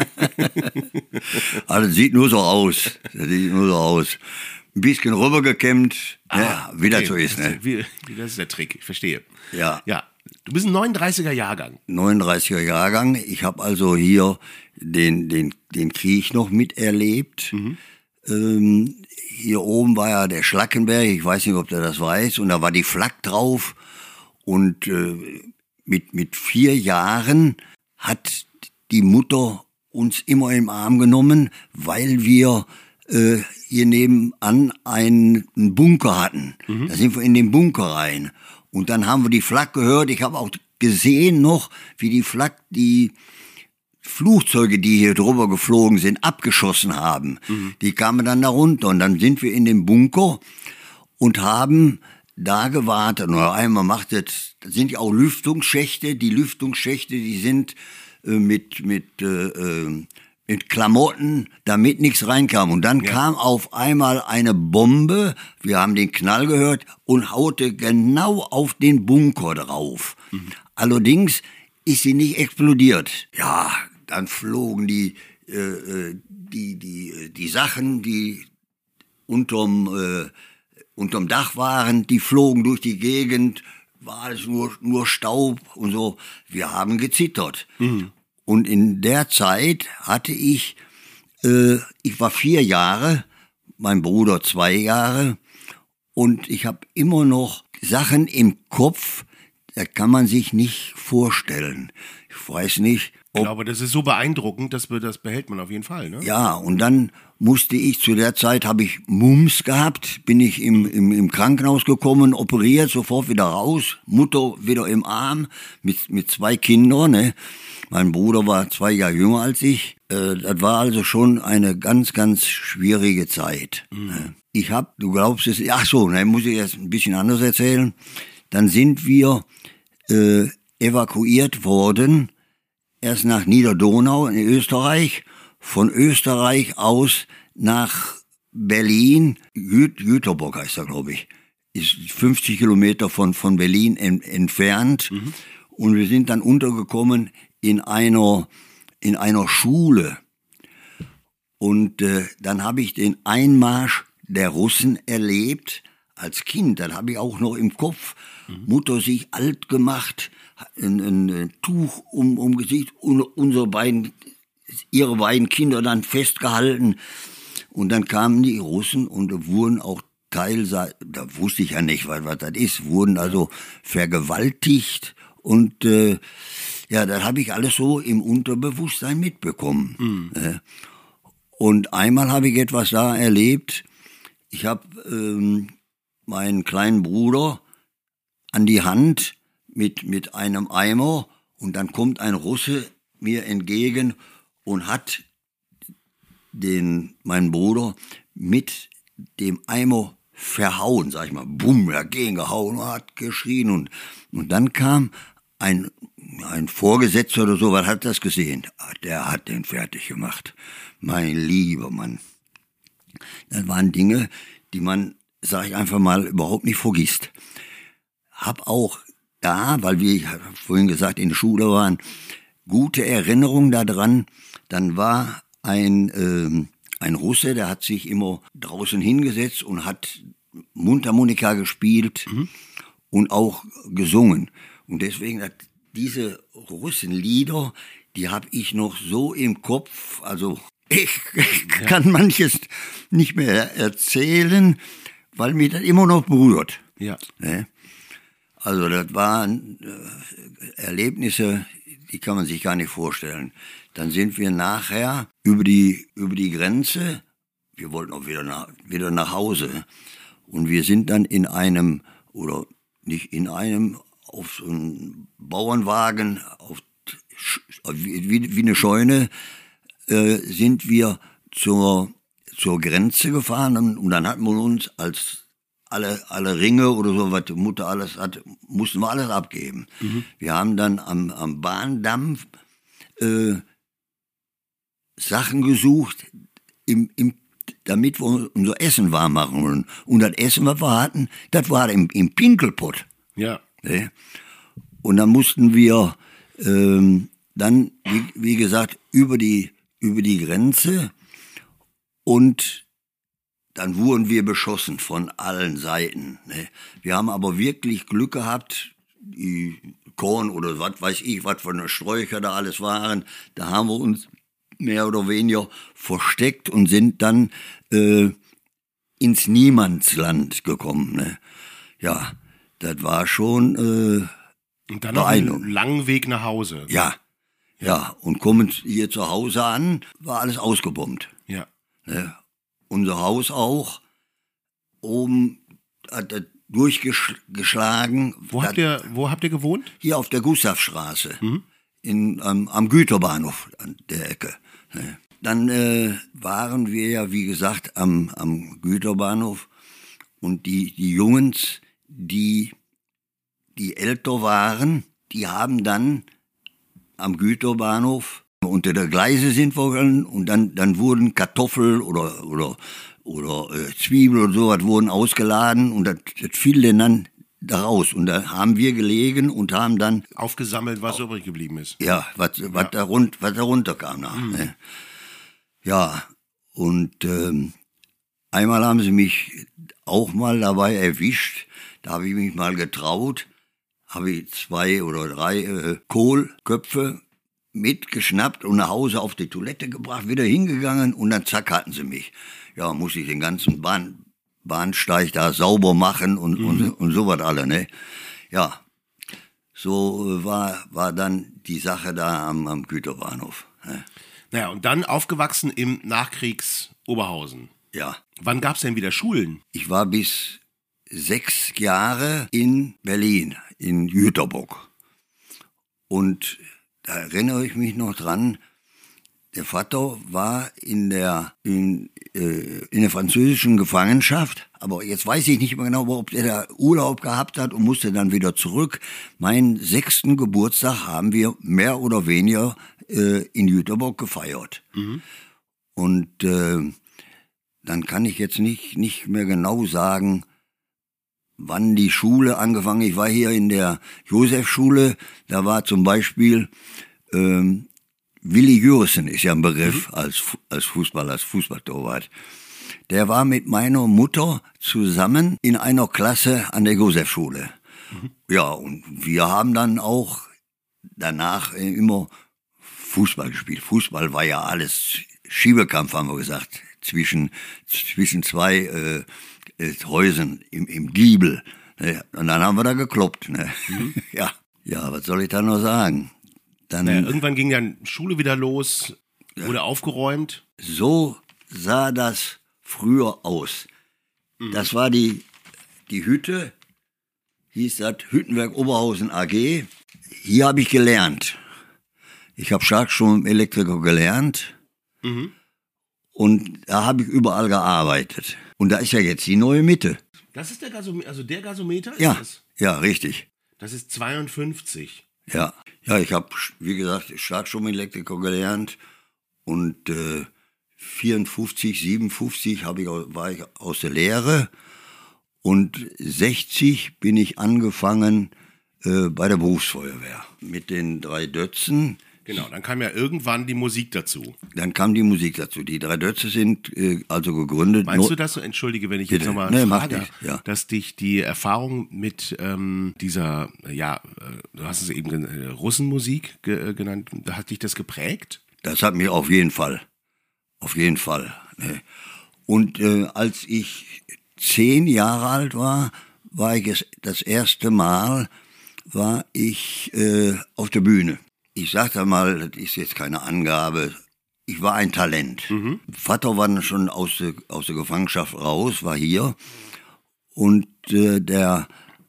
Also, das sieht nur so aus. Das sieht nur so aus. Ein bisschen rübergekämmt, ah, ja, wie okay. das so ist. Ne? Wie, wie, das ist der Trick, ich verstehe. Ja. Ja. Du bist ein neununddreißiger-Jahrgang. neununddreißiger-Jahrgang. Ich habe also hier den, den, den Krieg noch miterlebt. Mhm. Ähm, hier oben war ja der Schlackenberg, ich weiß nicht, ob du das weißt, und da war die Flak drauf. Und äh, mit, mit vier Jahren hat die Mutter uns immer im Arm genommen, weil wir äh, hier nebenan einen Bunker hatten. Mhm. Da sind wir in den Bunker rein. Und dann haben wir die Flak gehört. Ich habe auch gesehen noch, wie die Flak die Flugzeuge, die hier drüber geflogen sind, abgeschossen haben. Mhm. Die kamen dann da runter. Und dann sind wir in den Bunker und haben da gewartet. Und einmal macht das, das sind ja auch Lüftungsschächte. Die Lüftungsschächte, die sind äh, mit, mit, äh, mit Klamotten, damit nichts reinkam. Und dann ja. kam auf einmal eine Bombe, wir haben den Knall gehört, und haute genau auf den Bunker drauf. Mhm. Allerdings ist sie nicht explodiert. Ja, dann flogen die, äh, die, die, die Sachen, die unterm, äh, unterm Dach waren, die flogen durch die Gegend, war alles nur, nur Staub und so. Wir haben gezittert. Mhm. Und in der Zeit hatte ich, äh, ich war vier Jahre, mein Bruder zwei Jahre, und ich habe immer noch Sachen im Kopf, das kann man sich nicht vorstellen. Ich weiß nicht, ob... Ich glaube, das ist so beeindruckend, dass wir, das behält man auf jeden Fall, ne? Ja, und dann musste ich, zu der Zeit habe ich Mumps gehabt, bin ich im, im, im Krankenhaus gekommen, operiert, sofort wieder raus, Mutter wieder im Arm, mit, mit zwei Kindern, ne? Mein Bruder war zwei Jahre jünger als ich. Äh, das war also schon eine ganz, ganz schwierige Zeit. Mhm. Ich habe, du glaubst es, ach so, dann muss ich jetzt ein bisschen anders erzählen. Dann sind wir äh, evakuiert worden, erst nach Niederdonau in Österreich, von Österreich aus nach Berlin, Jü- Jüterbock heißt er, glaube ich, ist fünfzig Kilometer von, von Berlin en, entfernt. Mhm. Und wir sind dann untergekommen in einer, in einer Schule. Und äh, dann habe ich den Einmarsch der Russen erlebt als Kind. Dann habe ich auch noch im Kopf, mhm. Mutter sich alt gemacht, ein, ein, ein Tuch um, um Gesicht, und unsere beiden, ihre beiden Kinder dann festgehalten. Und dann kamen die Russen und wurden auch teilweise, da wusste ich ja nicht, was, was das ist, wurden also vergewaltigt. Und äh, ja, das habe ich alles so im Unterbewusstsein mitbekommen. Mhm. Und einmal habe ich etwas da erlebt. Ich habe ähm, meinen kleinen Bruder an die Hand mit, mit einem Eimer, und dann kommt ein Russe mir entgegen und hat den, meinen Bruder mit dem Eimer verhauen, sag ich mal, bumm, dagegen gehauen, hat geschrien, und, und dann kam ein, ein Vorgesetzter oder so, was hat das gesehen? Der hat den fertig gemacht. Mein lieber Mann. Das waren Dinge, die man, sag ich einfach mal, überhaupt nicht vergisst. Hab auch da, weil wir, ich hab vorhin gesagt, in der Schule waren, gute Erinnerungen daran. Dann war ein, ähm, ein Russe, der hat sich immer draußen hingesetzt und hat Mundharmonika gespielt, mhm. und auch gesungen. Und deswegen hat diese Russenlieder, die habe ich noch so im Kopf, also ich, ich ja. kann manches nicht mehr erzählen, weil mich das immer noch berührt. Ja. Also das waren Erlebnisse, die kann man sich gar nicht vorstellen. Dann sind wir nachher über die, über die Grenze, wir wollten auch wieder nach, wieder nach Hause, und wir sind dann in einem, oder nicht in einem, auf so einem Bauernwagen, auf, wie, wie eine Scheune, äh, sind wir zur, zur Grenze gefahren, und, und dann hatten wir uns als alle, alle Ringe oder so, was die Mutter alles hat, mussten wir alles abgeben. Mhm. Wir haben dann am, am Bahndamm äh, Sachen gesucht, im, im, damit wir unser Essen warm machen wollen. Und das Essen, was wir hatten, das war im, im Pinkelpott. Ja. Und dann mussten wir ähm, dann, wie, wie gesagt, über die, über die Grenze, und dann wurden wir beschossen von allen Seiten. Wir haben aber wirklich Glück gehabt, die Korn oder was weiß ich, was für eine Sträucher da alles waren, da haben wir uns mehr oder weniger versteckt und sind dann äh, ins Niemandsland gekommen. Ne? Ja, das war schon äh, und dann noch einen langen Weg nach Hause. Ja, ja, und kommend hier zu Hause an, war alles ausgebombt. Ja. Ne? unser Haus auch. Oben hat er durchgeschlagen. Wo habt ihr, wo habt ihr gewohnt? Hier auf der Gustavstraße, mhm. in, ähm, am Güterbahnhof an der Ecke. Dann äh, waren wir ja, wie gesagt, am, am Güterbahnhof und die, die Jungs, die, die älter waren, die haben dann am Güterbahnhof unter der Gleise sind wir gegangen und dann, dann wurden Kartoffel oder, oder, oder äh, Zwiebel oder sowas wurden ausgeladen und das, das fiel dann da raus. Und da haben wir gelegen und haben dann aufgesammelt, was übrig geblieben ist. Ja, was, was, ja. Da, rund, was da runterkam. Nach, mhm. ne? Ja, und ähm, einmal haben sie mich auch mal dabei erwischt. Da habe ich mich mal getraut, habe ich zwei oder drei äh, Kohlköpfe mitgeschnappt und nach Hause auf die Toilette gebracht, wieder hingegangen und dann zack hatten sie mich. Ja, muss ich den ganzen Bahn, Bahnsteig da sauber machen und, mhm. und, und sowas alle, ne? Ja, so war, war dann die Sache da am, am Güterbahnhof. Ne? Naja, und dann aufgewachsen im Nachkriegs-Oberhausen. Ja. Wann gab's denn wieder Schulen? Ich war bis sechs Jahre in Berlin, in Jüterbock. Und da erinnere ich mich noch dran, der Vater war in der, in, äh, in der französischen Gefangenschaft, aber jetzt weiß ich nicht mehr genau, ob der da Urlaub gehabt hat und musste dann wieder zurück. Meinen sechsten Geburtstag haben wir mehr oder weniger äh, in Jüterbock gefeiert. Mhm. Und äh, dann kann ich jetzt nicht, nicht mehr genau sagen, wann die Schule angefangen. Ich war hier in der Josefschule, da war zum Beispiel ähm, Willi Jürgen, ist ja ein Begriff mhm. als, als Fußballer, als Fußballtorwart. Der war mit meiner Mutter zusammen in einer Klasse an der Josefschule. Mhm. Ja, und wir haben dann auch danach immer Fußball gespielt. Fußball war ja alles Schiebekampf, haben wir gesagt, zwischen, zwischen zwei äh, Häusern im, im Giebel. Ne? Und dann haben wir da gekloppt. Ne? Mhm. Ja. Ja, was soll ich da noch sagen? Dann, naja, irgendwann ging dann Schule wieder los, wurde ja. aufgeräumt. So sah das früher aus. Mhm. Das war die, die Hütte, hieß das Hüttenwerk Oberhausen A G. Hier habe ich gelernt. Ich habe Starkstromselektriker gelernt. Mhm. Und da habe ich überall gearbeitet. Und da ist ja jetzt die neue Mitte. Das ist der Gasometer, also der Gasometer? Ist ja, das? Ja, richtig. Das ist zweiundfünfzig. Ja, ja, ich habe, wie gesagt, Starkstromelektriker gelernt und äh, vierundfünfzig, siebenundfünfzig hab ich, war ich aus der Lehre und sechzig bin ich angefangen äh, bei der Berufsfeuerwehr mit den drei Dötzen. Genau, dann kam ja irgendwann die Musik dazu. Dann kam die Musik dazu. Die drei Dötze sind äh, also gegründet. Meinst du das so, entschuldige, wenn ich Bitte. jetzt nochmal nee, frage, ja. dass dich die Erfahrung mit ähm, dieser, ja, äh, du hast es eben äh, Russenmusik ge- genannt, hat dich das geprägt? Das hat mich auf jeden Fall, auf jeden Fall. Ne. Und äh, als ich zehn Jahre alt war, war ich es, das erste Mal, war ich äh, auf der Bühne. Ich sag da mal, das ist jetzt keine Angabe, ich war ein Talent. Mhm. Vater war dann schon aus der, aus der Gefangenschaft raus, war hier und äh, der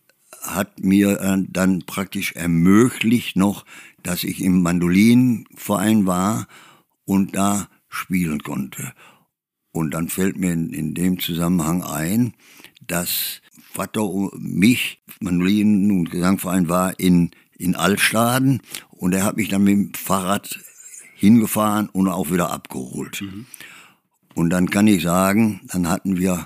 hat mir äh, dann praktisch ermöglicht noch, dass ich im Mandolinenverein war und da spielen konnte. Und dann fällt mir in, in dem Zusammenhang ein, dass Vater mich, Mandolinen- und Gesangverein war in, in Altstaden und er hat mich dann mit dem Fahrrad hingefahren und auch wieder abgeholt. Mhm. Und dann kann ich sagen, dann hatten wir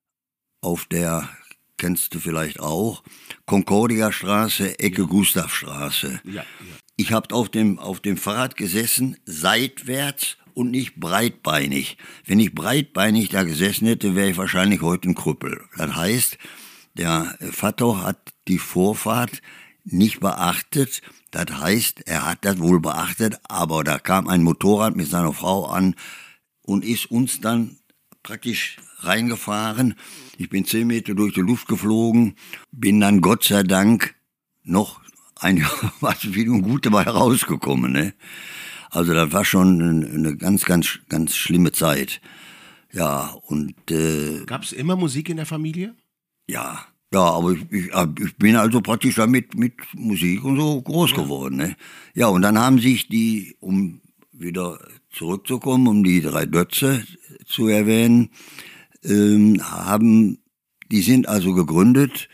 auf der, kennst du vielleicht auch, Concordia-Straße, Ecke Gustavstraße. Ja, ja. Ich habe auf dem, auf dem Fahrrad gesessen, seitwärts und nicht breitbeinig. Wenn ich breitbeinig da gesessen hätte, wäre ich wahrscheinlich heute ein Krüppel. Das heißt, der Vater hat die Vorfahrt nicht beachtet. Das heißt, er hat das wohl beachtet, aber da kam ein Motorrad mit seiner Frau an und ist uns dann praktisch reingefahren. Ich bin zehn Meter durch die Luft geflogen, bin dann Gott sei Dank noch einigermaßen viel und gut dabei rausgekommen. Ne? Also das war schon eine ganz, ganz, ganz schlimme Zeit. Ja, und äh, Gab es immer Musik in der Familie? ja, ja, aber ich, ich, ich bin also praktisch damit mit Musik und so groß ja. geworden. Ne? Ja, und dann haben sich die, um wieder zurückzukommen, um die drei Dötze zu erwähnen, ähm, haben, die sind also gegründet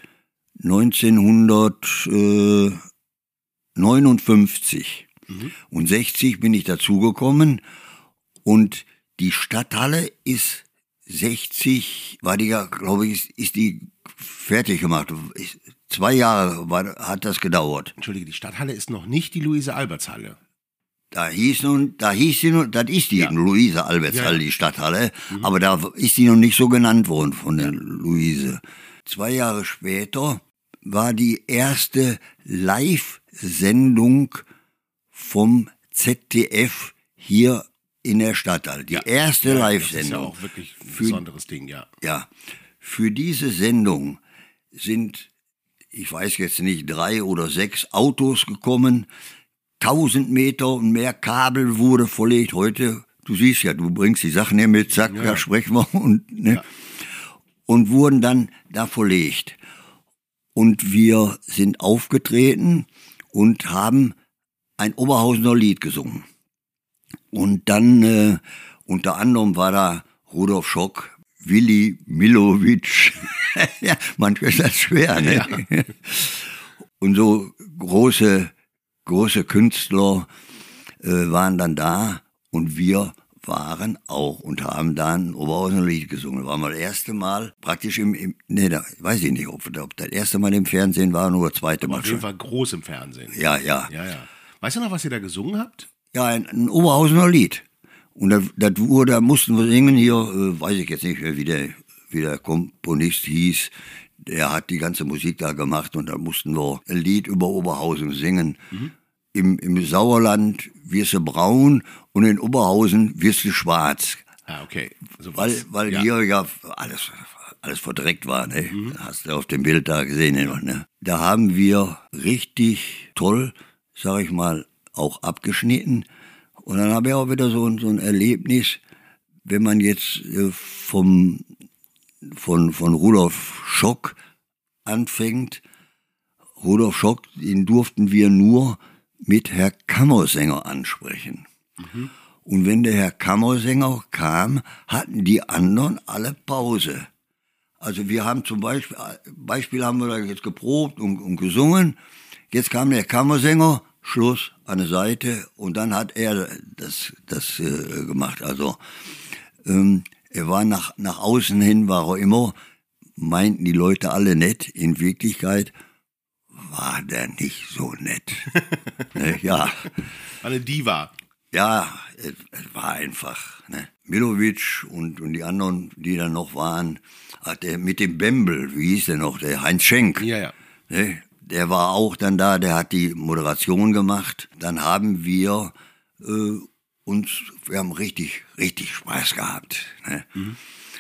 neunzehnhundertneunundfünfzig. Mhm. Und sechzig bin ich dazugekommen und die Stadthalle ist sechzig, war die ja, glaube ich, ist die fertig gemacht. Zwei Jahre war, hat das gedauert. Entschuldige, die Stadthalle ist noch nicht die Luise-Alberts-Halle. Da hieß nun, da hieß sie nun, das ist die ja. Luise-Alberts-Halle, ja. die Stadthalle, mhm. aber da ist sie noch nicht so genannt worden von der Luise. Zwei Jahre später war die erste Live-Sendung vom Z D F hier in der Stadthalle. Die ja. erste ja, Live-Sendung. Das ist ja auch wirklich ein für, besonderes Ding, ja. Ja, für diese Sendung sind, ich weiß jetzt nicht, drei oder sechs Autos gekommen, tausend Meter und mehr Kabel wurde verlegt. Heute, du siehst ja, du bringst die Sachen hier mit, zack, ja. da sprechen wir. Und, ne, ja. und wurden dann da verlegt. Und wir sind aufgetreten und haben ein Oberhausener Lied gesungen. Und dann, äh, unter anderem war da Rudolf Schock, Willi Millowitsch. Ja, manchmal ist das schwer, ne? Ja. Und so große, große Künstler äh, waren dann da und wir waren auch und haben dann ein Oberhausener Lied gesungen. Das war mal das erste Mal praktisch im, im ne, da weiß ich nicht, ob, ob das erste Mal im Fernsehen war oder das zweite Mal. Auf jeden Fall groß im Fernsehen. Ja, ja. Ja, ja. Weißt du noch, was ihr da gesungen habt? Ja, ein, ein Oberhausener Lied. Und das, das wurde, da mussten wir singen hier, äh, weiß ich jetzt nicht mehr, wie der, wie der Komponist hieß. Der hat die ganze Musik da gemacht und da mussten wir ein Lied über Oberhausen singen. Mhm. Im, Im Sauerland wirst du braun und in Oberhausen wirst du schwarz. Ah, okay. So weil weil ja. hier ja alles, alles verdreckt war, ne? Mhm. Hast du auf dem Bild da gesehen, ne? Da haben wir richtig toll, sag ich mal, auch abgeschnitten. Und dann habe ich auch wieder so, so ein Erlebnis, wenn man jetzt äh, vom, von, von Rudolf Schock anfängt. Rudolf Schock, den durften wir nur mit Herr Kammersänger ansprechen. Mhm. Und wenn der Herr Kammersänger kam, hatten die anderen alle Pause. Also wir haben zum Beispiel, Beispiel haben wir da jetzt geprobt und, und gesungen. Jetzt kam der Kammersänger, Schluss, an der Seite und dann hat er das, das äh, gemacht. Also ähm, er war nach, nach außen hin, war er immer, meinten die Leute alle nett. In Wirklichkeit war der nicht so nett. Ne, ja. Eine Diva. Ja, es, es war einfach. Ne. Millowitsch und, und die anderen, die dann noch waren, hat der mit dem Bembel, wie hieß der noch, der Heinz Schenk. Ja, ja. Ne, der war auch dann da, der hat die Moderation gemacht. Dann haben wir äh, uns, wir haben richtig, richtig Spaß gehabt. Ne? Mhm.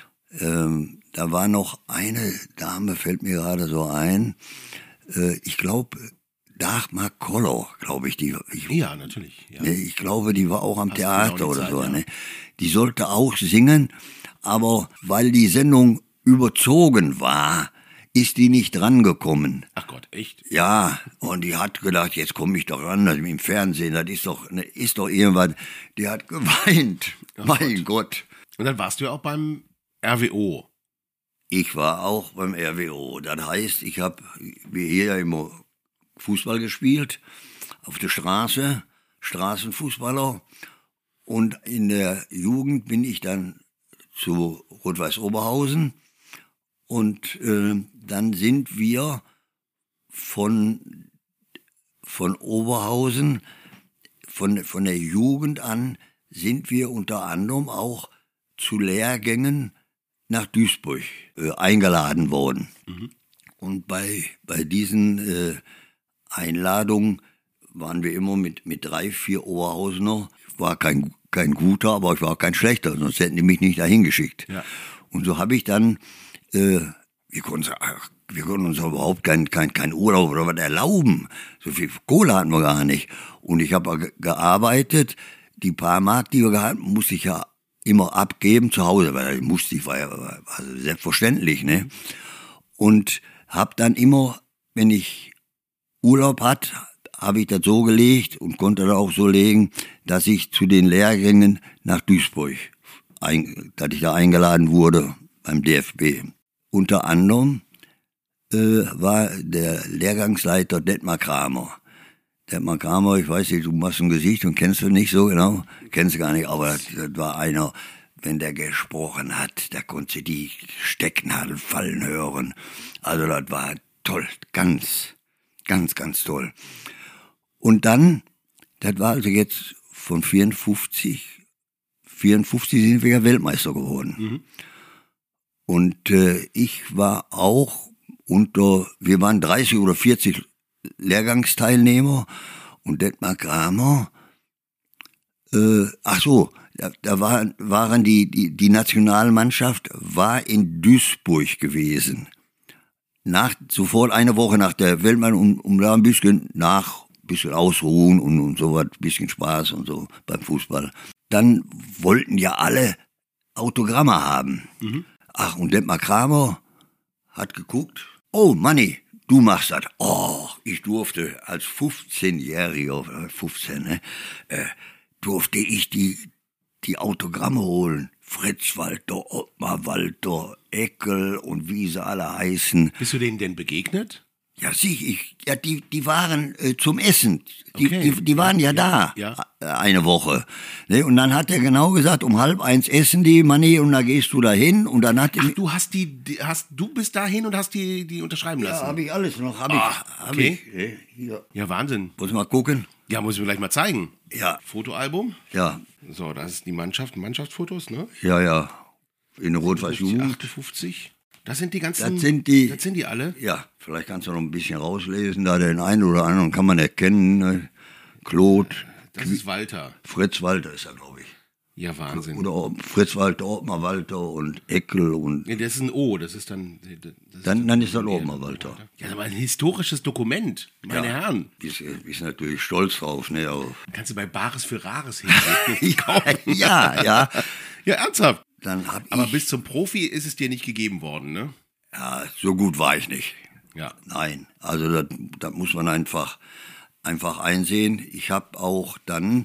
Ähm, da war noch eine Dame, fällt mir gerade so ein, äh, ich glaube, Dagmar Koller, glaube ich, die. Ich, ja, natürlich. Ja. Ne, ich glaube, die war auch am Hast Theater genau oder Zeit, so. Ja. Ne? Die sollte auch singen, aber weil die Sendung überzogen war, ist die nicht drangekommen. Ach Gott, echt? Ja, und die hat gedacht, jetzt komme ich doch ran, im Fernsehen, das ist doch, ne, ist doch irgendwas. Die hat geweint, Ach mein Gott. Gott. Und dann warst du ja auch beim R W O. Ich war auch beim R W O. Das heißt, ich habe, wie hier ja immer, Fußball gespielt, auf der Straße, Straßenfußballer. Und in der Jugend bin ich dann zu Rot-Weiß Oberhausen. Und äh, dann sind wir von, von Oberhausen, von, von der Jugend an, sind wir unter anderem auch zu Lehrgängen nach Duisburg äh, eingeladen worden. Mhm. Und bei, bei diesen äh, Einladungen waren wir immer mit, mit drei, vier Oberhausener. Ich war kein, kein guter, aber ich war auch kein schlechter, sonst hätten die mich nicht dahin geschickt. Ja. Und so habe ich dann Äh, wir konnten, ach, wir konnten uns überhaupt kein, kein, kein Urlaub oder was erlauben. So viel Kohle hatten wir gar nicht. Und ich habe ge- gearbeitet. Die paar Mark, die wir gehabt haben, musste ich ja immer abgeben zu Hause, weil ich musste, ich war ja war also selbstverständlich, ne? Und habe dann immer, wenn ich Urlaub hatte, habe ich das so gelegt und konnte das auch so legen, dass ich zu den Lehrgängen nach Duisburg, ein, dass ich da eingeladen wurde beim D F B. Unter anderem äh, war der Lehrgangsleiter Detmar Kramer. Detmar Kramer, ich weiß nicht, du machst ein Gesicht und kennst ihn nicht so genau, kennst du gar nicht, aber das, das war einer, wenn der gesprochen hat, da konntest du die Stecknadeln fallen hören. Also das war toll, ganz, ganz, ganz toll. Und dann, das war also jetzt von vierundfünfzig, vierundfünfzig sind wir ja Weltmeister geworden. Mhm. Und äh, ich war auch unter, wir waren dreißig oder vierzig Lehrgangsteilnehmer und Detmar Kramer, äh, ach so, da, da war, waren die, die, die Nationalmannschaft war in Duisburg gewesen. Nach, sofort eine Woche nach der Weltmeisterschaft, um, um da ein bisschen nach, ein bisschen ausruhen und, und so was, ein bisschen Spaß und so beim Fußball. Dann wollten ja alle Autogramme haben. Mhm. Ach, und Detmar Kramer hat geguckt, oh Manni, du machst das. Oh, ich durfte als fünfzehnjähriger, fünfzehn, ne, äh, durfte ich die, die Autogramme holen. Fritz Walter, Ottmar Walter, Eckel und wie sie alle heißen. Bist du denen denn begegnet? Ja, sieh, ich, ja, die, die waren äh, zum Essen. Die, Okay. die, die waren ja, Ja, da, ja. äh, eine Woche. Ne? Und dann hat er genau gesagt, um halb eins essen die, Manni, und dann gehst du da hin. Und dann hat er Ach, du hast die, die, hast, du bist dahin und hast die, die unterschreiben ja, lassen? habe ich alles noch, habe Ah, ich, hab okay. ich. äh, Hier. Ja, Wahnsinn. Muss mal gucken. Ja, muss ich mir gleich mal zeigen. Ja, Fotoalbum. ja, So, das ist die Mannschaft, Mannschaftsfotos, ne? ja, ja. In Rot-Weiß-Jugend. achtundfünfzig. Das sind die ganzen. Das sind die- Das sind die alle. Ja, vielleicht kannst du noch ein bisschen rauslesen, da den einen oder anderen kann man erkennen. Ne? Claude, Das ist Walter. Fritz Walter ist er, glaube ich. Ja, Wahnsinn. Oder auch Fritz Walter, Ottmar Walter und Eckel und Nee, das ist ein O, das ist dann. Das ist dann, dann ist das Ottmar Walter. Ja, aber ein historisches Dokument, meine Ja. Herren. Bist, bist natürlich stolz drauf, ne? Auf. Kannst du bei Bares für Rares hingehen. ja, ja. Ja, ernsthaft. Dann hab Aber ich, bis zum Profi ist es dir nicht gegeben worden, ne? ja, so gut war ich nicht. Ja. Nein, also das, das muss man einfach, einfach einsehen. Ich habe auch dann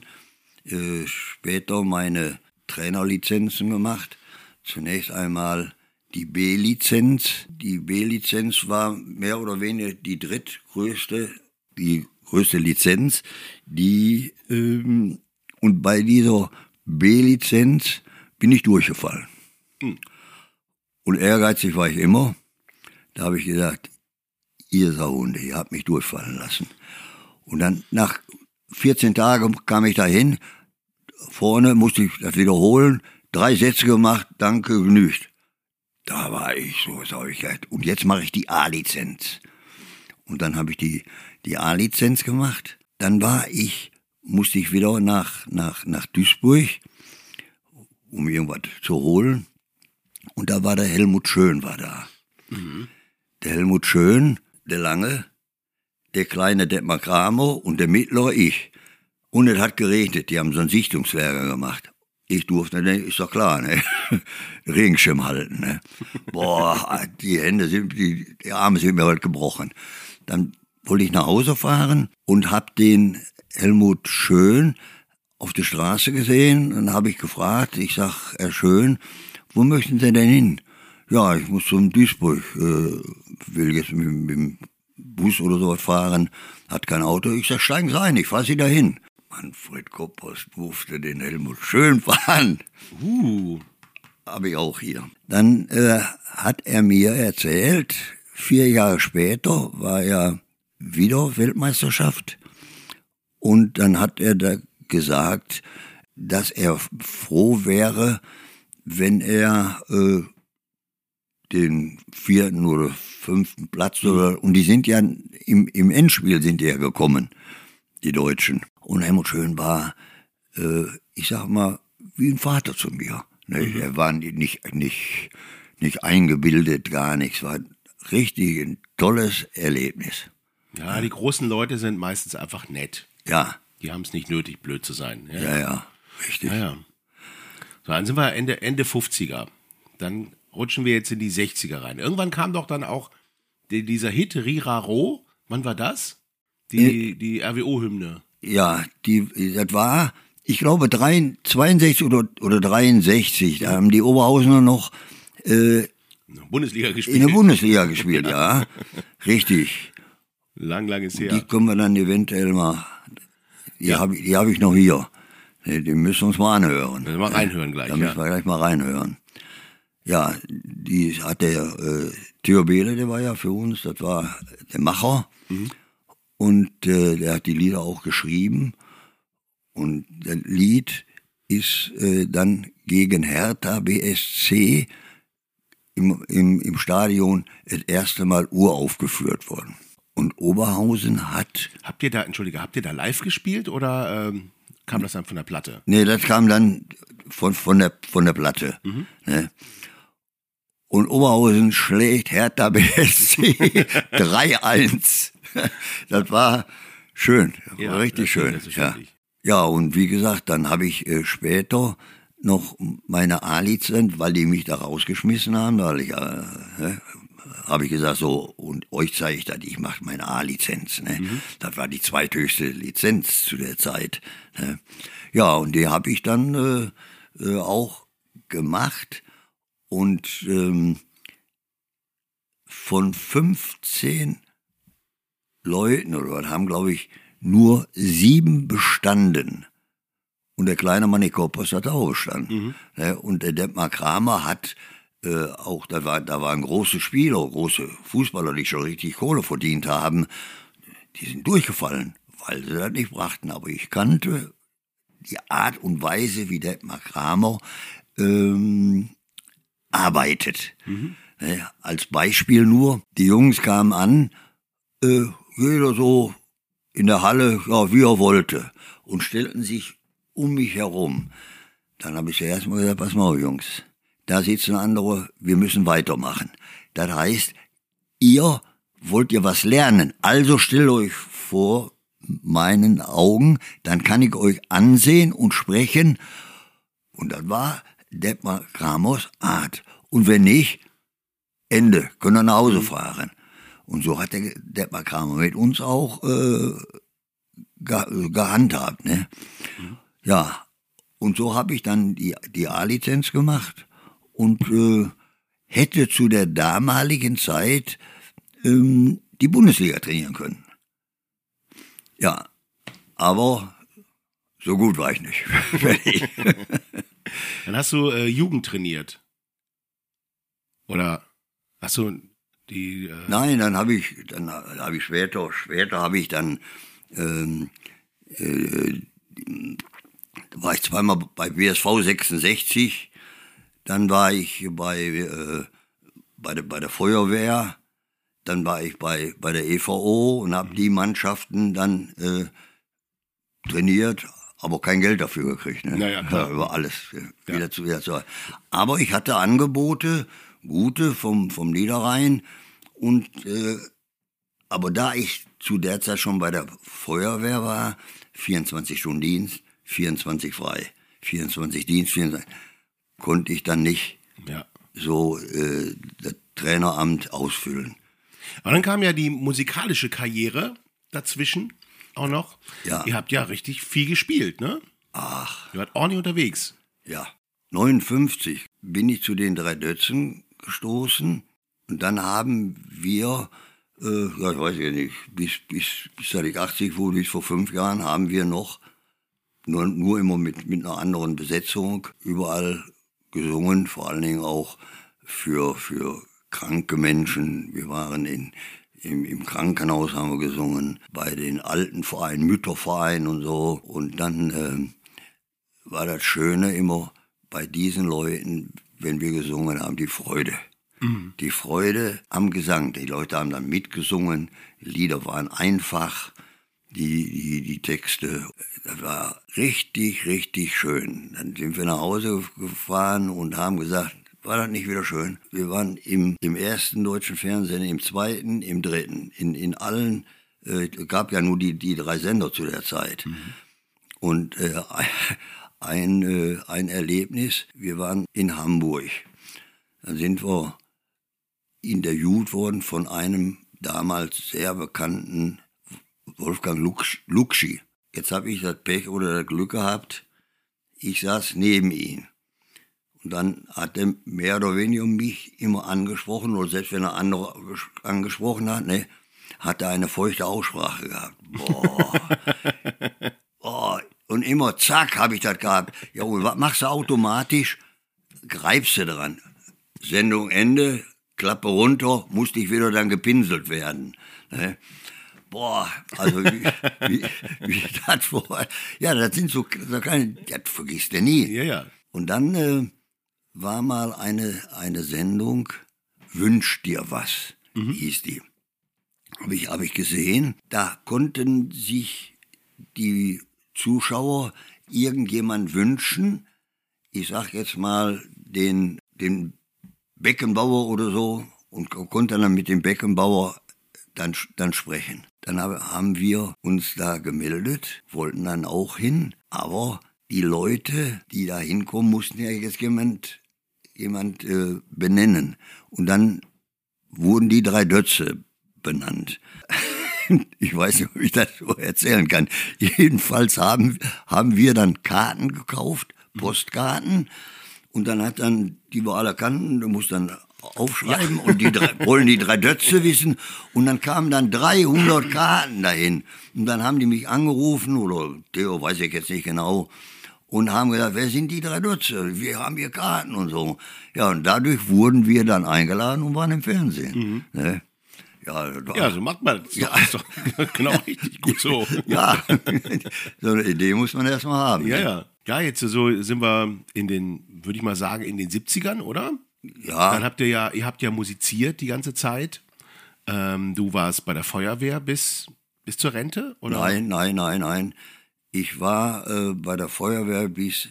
äh, später meine Trainerlizenzen gemacht. Zunächst einmal die B-Lizenz. Die B-Lizenz war mehr oder weniger die drittgrößte, die größte Lizenz. Die ähm, und bei dieser B-Lizenz bin ich durchgefallen. Hm. Und ehrgeizig war ich immer. Da habe ich gesagt, ihr Sauhunde, ihr habt mich durchfallen lassen. Und dann nach vierzehn Tagen kam ich dahin, vorne musste ich das wiederholen, drei Sätze gemacht, danke, genügt. Da war ich so, das habe ich gesagt, und jetzt mache ich die A-Lizenz. Und dann habe ich die, die A-Lizenz gemacht. Dann war ich, musste ich wieder nach, nach, nach Duisburg, um irgendwas zu holen. Und da war der Helmut Schön war da. Mhm. Der Helmut Schön, der Lange, der kleine Detmar Kramer und der mittlere ich. Und es hat geregnet, die haben so einen Sichtungswerker gemacht. Ich durfte, ne, ist doch klar, ne? Regenschirm halten, ne? Boah, die Hände sind, die, die Arme sind mir halt gebrochen. Dann wollte ich nach Hause fahren und hab den Helmut Schön auf der Straße gesehen. Dann habe ich gefragt, ich sag, Herr Schön, wo möchten Sie denn hin? Ja, ich muss zum Duisburg, äh, will jetzt mit, mit dem Bus oder sowas fahren, hat kein Auto. Ich sag, steigen Sie ein, ich fahr Sie dahin. Manfred Koppers durfte den Helmut Schön fahren. Uh. Habe ich auch hier. Dann äh, hat er mir erzählt, vier Jahre später war ja wieder Weltmeisterschaft. Und dann hat er da gesagt, dass er froh wäre, wenn er äh, den vierten oder fünften Platz oder, und die sind ja im, im Endspiel sind die ja gekommen, die Deutschen. Und Helmut Schön war, äh, ich sag mal, wie ein Vater zu mir. Ne? Mhm. Er war nicht, nicht, nicht eingebildet, gar nichts. War richtig ein tolles Erlebnis. Ja, die großen Leute sind meistens einfach nett. Ja. Die haben es nicht nötig, blöd zu sein. Ja, Ja, ja, richtig. Ja, ja. So, dann sind wir Ende, Ende fünfziger. Dann rutschen wir jetzt in die sechziger rein. Irgendwann kam doch dann auch die, dieser Hit Riraro. Wann war das? Die, äh, die R W O-Hymne. Ja, die, das war, ich glaube, zweiundsechzig oder, oder dreiundsechzig. Da haben die Oberhausener noch äh, Bundesliga gespielt. In der Bundesliga gespielt, ja. Richtig. Lang, lang ist her. Die können wir dann eventuell mal, die ja. habe hab ich noch hier. Die müssen wir uns mal anhören. Mal reinhören gleich, Da müssen ja. wir gleich mal reinhören. Ja, die hat der äh, Theo Behle, der war ja für uns, das war der Macher. Mhm. Und äh, der hat die Lieder auch geschrieben. Und das Lied ist äh, dann gegen Hertha B S C im, im, im Stadion das erste Mal uraufgeführt worden. Und Oberhausen hat... Habt ihr da, Entschuldige, habt ihr da live gespielt oder ähm, kam das dann von der Platte? Nee, das kam dann von, von, der, von der Platte. Mhm. Ne? Und Oberhausen schlägt Hertha B S C drei eins. Das war schön, das ja, war richtig schön. Ja. ja, und wie gesagt, dann habe ich äh, später noch meine A-Lizenz, weil die mich da rausgeschmissen haben, weil ich, äh, äh, habe ich gesagt, so, und euch zeige ich das, ich mache meine A-Lizenz. Ne? Mhm. Das war die zweithöchste Lizenz zu der Zeit. Ne? Ja, und die habe ich dann äh, äh, auch gemacht. Und ähm, von fünfzehn Leuten oder was haben, glaube ich, nur sieben bestanden. Und der kleine Manikopos hat auch bestanden. Mhm. Und der Detmar Kramer hat äh, auch, da, war, da waren große Spieler, große Fußballer, die schon richtig Kohle verdient haben, die sind durchgefallen, weil sie das nicht brachten. Aber ich kannte die Art und Weise, wie Detmar Kramer ähm, arbeitet. Mhm. Ne, als Beispiel nur, die Jungs kamen an, äh, jeder so in der Halle, ja, wie er wollte, und stellten sich um mich herum. Dann habe ich zuerst mal gesagt, pass mal auf, Jungs, da sitzen andere, wir müssen weitermachen. Das heißt, ihr wollt ihr was lernen, also stellt euch vor meinen Augen, dann kann ich euch ansehen und sprechen. Und das war Detmar Kramers Art. Und wenn nicht, Ende, können wir nach Hause fahren. Und so hat der Detmar Kramer mit uns auch äh, ge gehandhabt. Ne? Mhm. Ja, und so habe ich dann die, die A-Lizenz gemacht und äh, hätte zu der damaligen Zeit ähm, die Bundesliga trainieren können. Ja, aber so gut war ich nicht. Dann hast du äh, Jugend trainiert. Oder hast du die... Äh Nein, dann habe ich, dann habe ich später, später habe ich dann, ähm, äh, war ich zweimal bei B S V sechsundsechzig, dann war ich bei, äh, bei, der, bei der Feuerwehr, dann war ich bei, bei der E V O und habe die Mannschaften dann äh, trainiert, aber kein Geld dafür gekriegt. Ne? Naja, klar. Ja, über alles. Ja. Wieder zu, wieder zu. Aber ich hatte Angebote, gute vom, vom Niederrhein. Und, äh, aber da ich zu der Zeit schon bei der Feuerwehr war, vierundzwanzig Stunden Dienst, vierundzwanzig frei, vierundzwanzig Dienst, vierundzwanzig, konnte ich dann nicht ja. so äh, das Traineramt ausfüllen. Aber dann kam ja die musikalische Karriere dazwischen auch noch. Ja. Ihr habt ja richtig viel gespielt, ne? Ach. Ihr wart ordentlich unterwegs. Ja. neunundfünfzig bin ich zu den drei Dötzen gestoßen und dann haben wir, äh, ja, ich weiß ja nicht, bis, bis, bis seit ich achtzig wurde, bis vor fünf Jahren, haben wir noch, nur, nur immer mit, mit einer anderen Besetzung, überall gesungen, vor allen Dingen auch für, für kranke Menschen. Wir waren in, im, im Krankenhaus, haben wir gesungen, bei den Altenvereinen, Müttervereinen und so. Und dann äh, war das Schöne immer bei diesen Leuten, wenn wir gesungen haben, die Freude. Mhm. Die Freude am Gesang. Die Leute haben dann mitgesungen, die Lieder waren einfach, die, die, die Texte, das war richtig, richtig schön. Dann sind wir nach Hause gefahren und haben gesagt, war das nicht wieder schön? Wir waren im, im ersten deutschen Fernsehen, im zweiten, im dritten, in, in allen, äh, gab ja nur die, die drei Sender zu der Zeit. Mhm. Und äh, ein, äh, ein Erlebnis. Wir waren in Hamburg. Da sind wir interviewt worden von einem damals sehr bekannten Wolfgang Luxi. Jetzt habe ich das Pech oder das Glück gehabt, ich saß neben ihm. Und dann hat er mehr oder weniger mich immer angesprochen, oder selbst wenn er andere angesprochen hat, ne, hat er eine feuchte Aussprache gehabt. Boah. Boah. Und immer zack, habe ich das gehabt. Ja, und was machst du automatisch? Greifst du dran. Sendung Ende, Klappe runter, musste ich wieder dann gepinselt werden. Ne? Boah, also wie, wie, wie das vorher. Ja, das sind so, so kleine, das vergisst du nie. Ja, ja. Und dann äh, war mal eine, eine Sendung, Wünsch dir was, mhm. hieß die. Habe ich, hab ich gesehen, da konnten sich die Zuschauer irgendjemand wünschen, ich sag jetzt mal den, den Beckenbauer oder so, und konnte dann mit dem Beckenbauer dann, dann sprechen. Dann haben wir uns da gemeldet, wollten dann auch hin, aber die Leute, die da hinkommen, mussten ja jetzt jemand, jemand äh, benennen. Und dann wurden die drei Dötze benannt. Ich weiß nicht, ob ich das so erzählen kann. Jedenfalls haben, haben wir dann Karten gekauft, Postkarten, und dann hat dann, die wir alle kannten, du musst dann aufschreiben, ja. Und die drei, wollen die drei Dötze wissen, und dann kamen dann dreihundert Karten dahin. Und dann haben die mich angerufen, oder Theo, weiß ich jetzt nicht genau, und haben gesagt, wer sind die drei Dötze? Wir haben hier Karten und so. Ja, und dadurch wurden wir dann eingeladen und waren im Fernsehen. Mhm. Ne? Ja, ja, so macht man das. Ja. Ist doch genau richtig gut so. Ja, so eine Idee muss man erst mal haben. Ja, ja. Ja, jetzt so sind wir in den, würde ich mal sagen, in den siebzigern, oder? Ja. Dann habt ihr ja, ihr habt ja musiziert die ganze Zeit. Ähm, du warst bei der Feuerwehr bis, bis zur Rente, oder? Nein, nein, nein, nein. Ich war äh, bei der Feuerwehr bis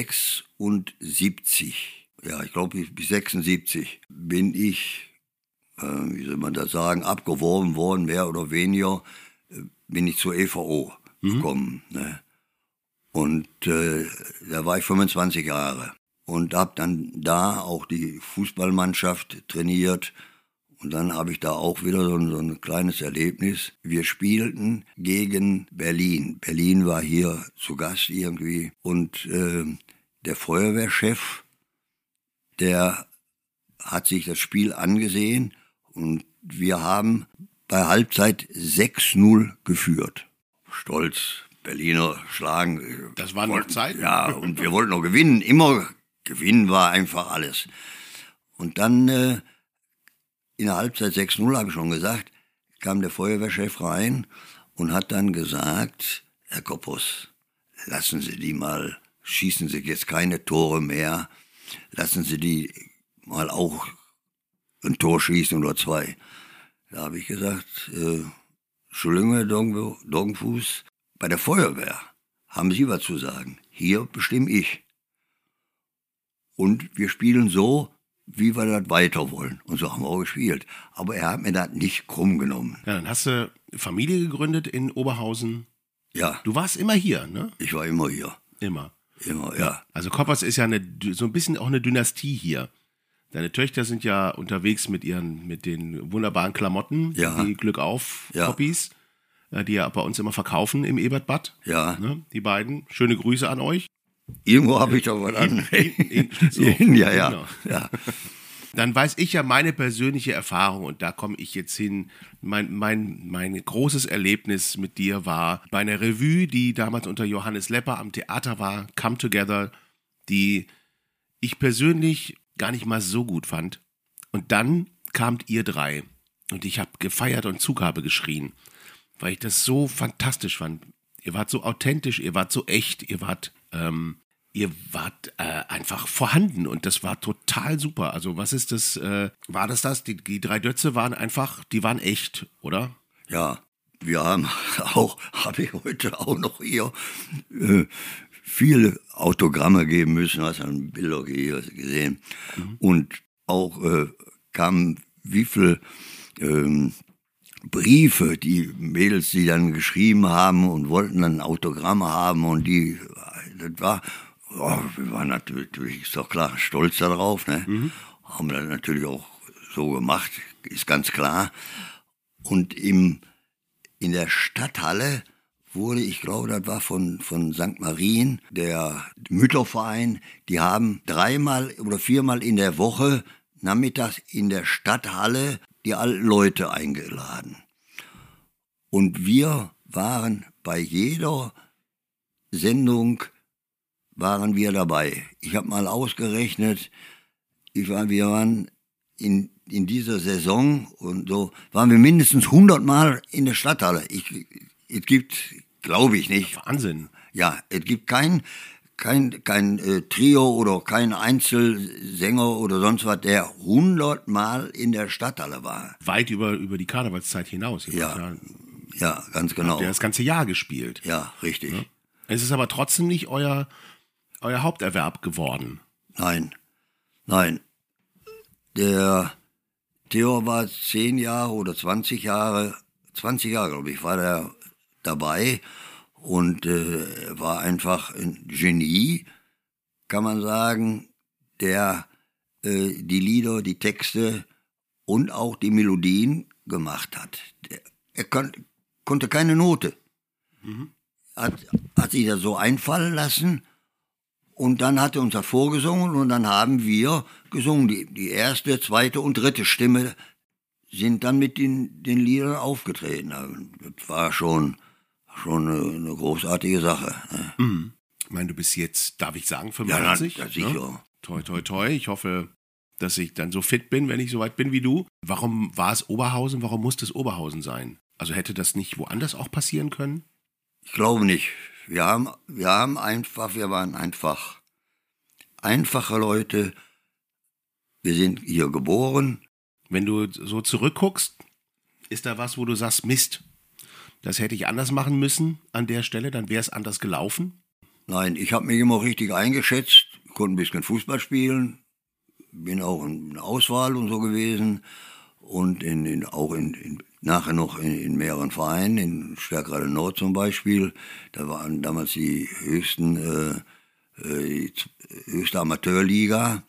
sechsundsiebzig. Ja, ich glaube, bis sechsundsiebzig bin ich, äh, wie soll man das sagen, abgeworben worden, mehr oder weniger, äh, bin ich zur E V O mhm. gekommen. Ne? Und äh, da war ich fünfundzwanzig Jahre. Und habe dann da auch die Fußballmannschaft trainiert. Und dann habe ich da auch wieder so ein, so ein kleines Erlebnis. Wir spielten gegen Berlin. Berlin war hier zu Gast irgendwie. Und äh, der Feuerwehrchef, der hat sich das Spiel angesehen. Und wir haben bei Halbzeit sechs null geführt. Stolz, Berliner schlagen. Das waren noch Zeiten. Ja, und wir wollten noch gewinnen. Immer gewinnen war einfach alles. Und dann äh, in der Halbzeit sechs null, habe ich schon gesagt, kam der Feuerwehrchef rein und hat dann gesagt, Herr Koppos, lassen Sie die mal, schießen Sie jetzt keine Tore mehr, lassen Sie die mal auch ein Tor schießen oder zwei. Da habe ich gesagt, äh, Entschuldigung, Herr Doggenfuß, bei der Feuerwehr haben Sie was zu sagen. Hier bestimme ich. Und wir spielen so, wie wir das weiter wollen. Und so haben wir auch gespielt. Aber er hat mir das nicht krumm genommen. Ja, dann hast du Familie gegründet in Oberhausen. Ja. Du warst immer hier, ne? Ich war immer hier. Immer. Immer, ja. Also Koppers ist ja eine, so ein bisschen auch eine Dynastie hier. Deine Töchter sind ja unterwegs mit ihren, mit den wunderbaren Klamotten, ja. die Glück auf ja. Copies, die ja bei uns immer verkaufen im Ebertbad. Ja. Ne? Die beiden. Schöne Grüße an euch. Irgendwo habe ich doch was an. Ja, ja. Genau. ja. Dann weiß ich ja meine persönliche Erfahrung, und da komme ich jetzt hin. Mein, mein, mein großes Erlebnis mit dir war bei einer Revue, die damals unter Johannes Lepper am Theater war, Come Together, die ich persönlich gar nicht mal so gut fand. Und dann kamt ihr drei und ich habe gefeiert und Zugabe geschrien, weil ich das so fantastisch fand. Ihr wart so authentisch, ihr wart so echt, ihr wart... Ähm, ihr wart äh, einfach vorhanden und das war total super. Also was ist das, äh, war das das? Die, die drei Dötze waren einfach, die waren echt, oder? Ja, wir haben auch, habe ich heute auch noch hier, äh, viele Autogramme geben müssen, hast du Bilder hier gesehen. Mhm. Und auch äh, kamen wie viel ähm, Briefe, die Mädels, die dann geschrieben haben und wollten dann Autogramme haben und die, das war, Ja, wir waren natürlich, ist doch klar, stolz darauf. Ne? Mhm. Haben wir natürlich auch so gemacht, ist ganz klar. Und im, in der Stadthalle wurde, ich glaube, das war von, von Sankt Marien, der Mütterverein, die haben dreimal oder viermal in der Woche nachmittags in der Stadthalle die alten Leute eingeladen. Und wir waren bei jeder Sendung waren wir dabei. Ich habe mal ausgerechnet, ich war, wir waren in, in dieser Saison und so, waren wir mindestens hundert Mal in der Stadthalle. Ich, es gibt, glaube ich nicht. Wahnsinn. Ja, es gibt kein, kein, kein äh, Trio oder kein Einzelsänger oder sonst was, der hundert Mal in der Stadthalle war. Weit über, über die Karnevalszeit hinaus. Ja, ja, ganz genau. Habt ihr das ganze Jahr gespielt. Ja, richtig. Ja? Es ist aber trotzdem nicht euer, euer Haupterwerb geworden. Nein, nein. Der Theo war zehn Jahre oder zwanzig Jahre, zwanzig Jahre, glaube ich, war der dabei und äh, war einfach ein Genie, kann man sagen, der äh, die Lieder, die Texte und auch die Melodien gemacht hat. Der, er kon, konnte keine Note. Mhm. Hat, hat sich das so einfallen lassen und dann hat er uns das vorgesungen und dann haben wir gesungen. Die, die erste, zweite und dritte Stimme sind dann mit den, den Liedern aufgetreten. Das war schon, schon eine, eine großartige Sache. Ne? Mhm. Ich meine, du bist jetzt, darf ich sagen, fünfundachtzig? Ja, na, sicher. Ne? Toi, toi, toi. Ich hoffe, dass ich dann so fit bin, wenn ich so weit bin wie du. Warum war es Oberhausen? Warum musste es Oberhausen sein? Also hätte das nicht woanders auch passieren können? Ich glaube nicht. Wir haben, wir haben einfach, wir waren einfach einfache Leute. Wir sind hier geboren. Wenn du so zurückguckst, ist da was, wo du sagst, Mist, das hätte ich anders machen müssen an der Stelle, dann wäre es anders gelaufen? Nein, ich habe mich immer richtig eingeschätzt, konnte ein bisschen Fußball spielen, bin auch in der Auswahl und so gewesen und in, in, auch in, in nachher noch in, in mehreren Vereinen, in Stärkrade Nord zum Beispiel. Da waren damals die höchsten, äh, die höchste Amateurliga.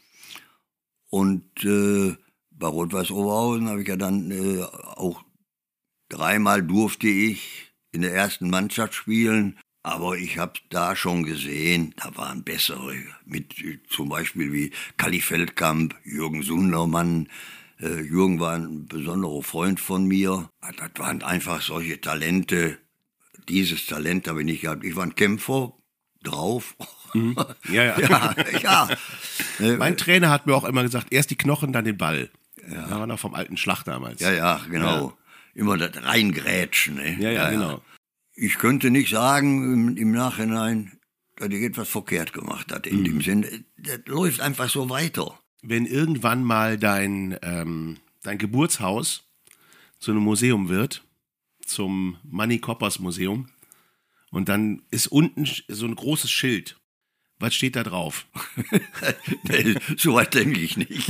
Und äh, bei Rot-Weiß Oberhausen habe ich ja dann äh, auch dreimal durfte ich in der ersten Mannschaft spielen. Aber ich habe da schon gesehen, da waren bessere, mit zum Beispiel wie Kalli Feldkamp, Jürgen Sundermann. Äh, Jürgen war ein besonderer Freund von mir. Das waren einfach solche Talente. Dieses Talent habe ich nicht gehabt. Ich war ein Kämpfer drauf. Mhm. Ja, ja. ja, ja. Mein Trainer hat mir auch immer gesagt, erst die Knochen, dann den Ball. Ja. Da war noch vom alten Schlag damals. Ja, ja, genau. Ja. Immer das Reingrätschen. Ne? Ja, ja, ja, genau. Ich könnte nicht sagen im, im Nachhinein, dass ich etwas verkehrt gemacht hatte. In mhm. dem Sinne, das läuft einfach so weiter. Wenn irgendwann mal dein, ähm, dein Geburtshaus zu einem Museum wird, zum Manny Koppers Museum, und dann ist unten so ein großes Schild. Was steht da drauf? nee, so weit denke ich nicht.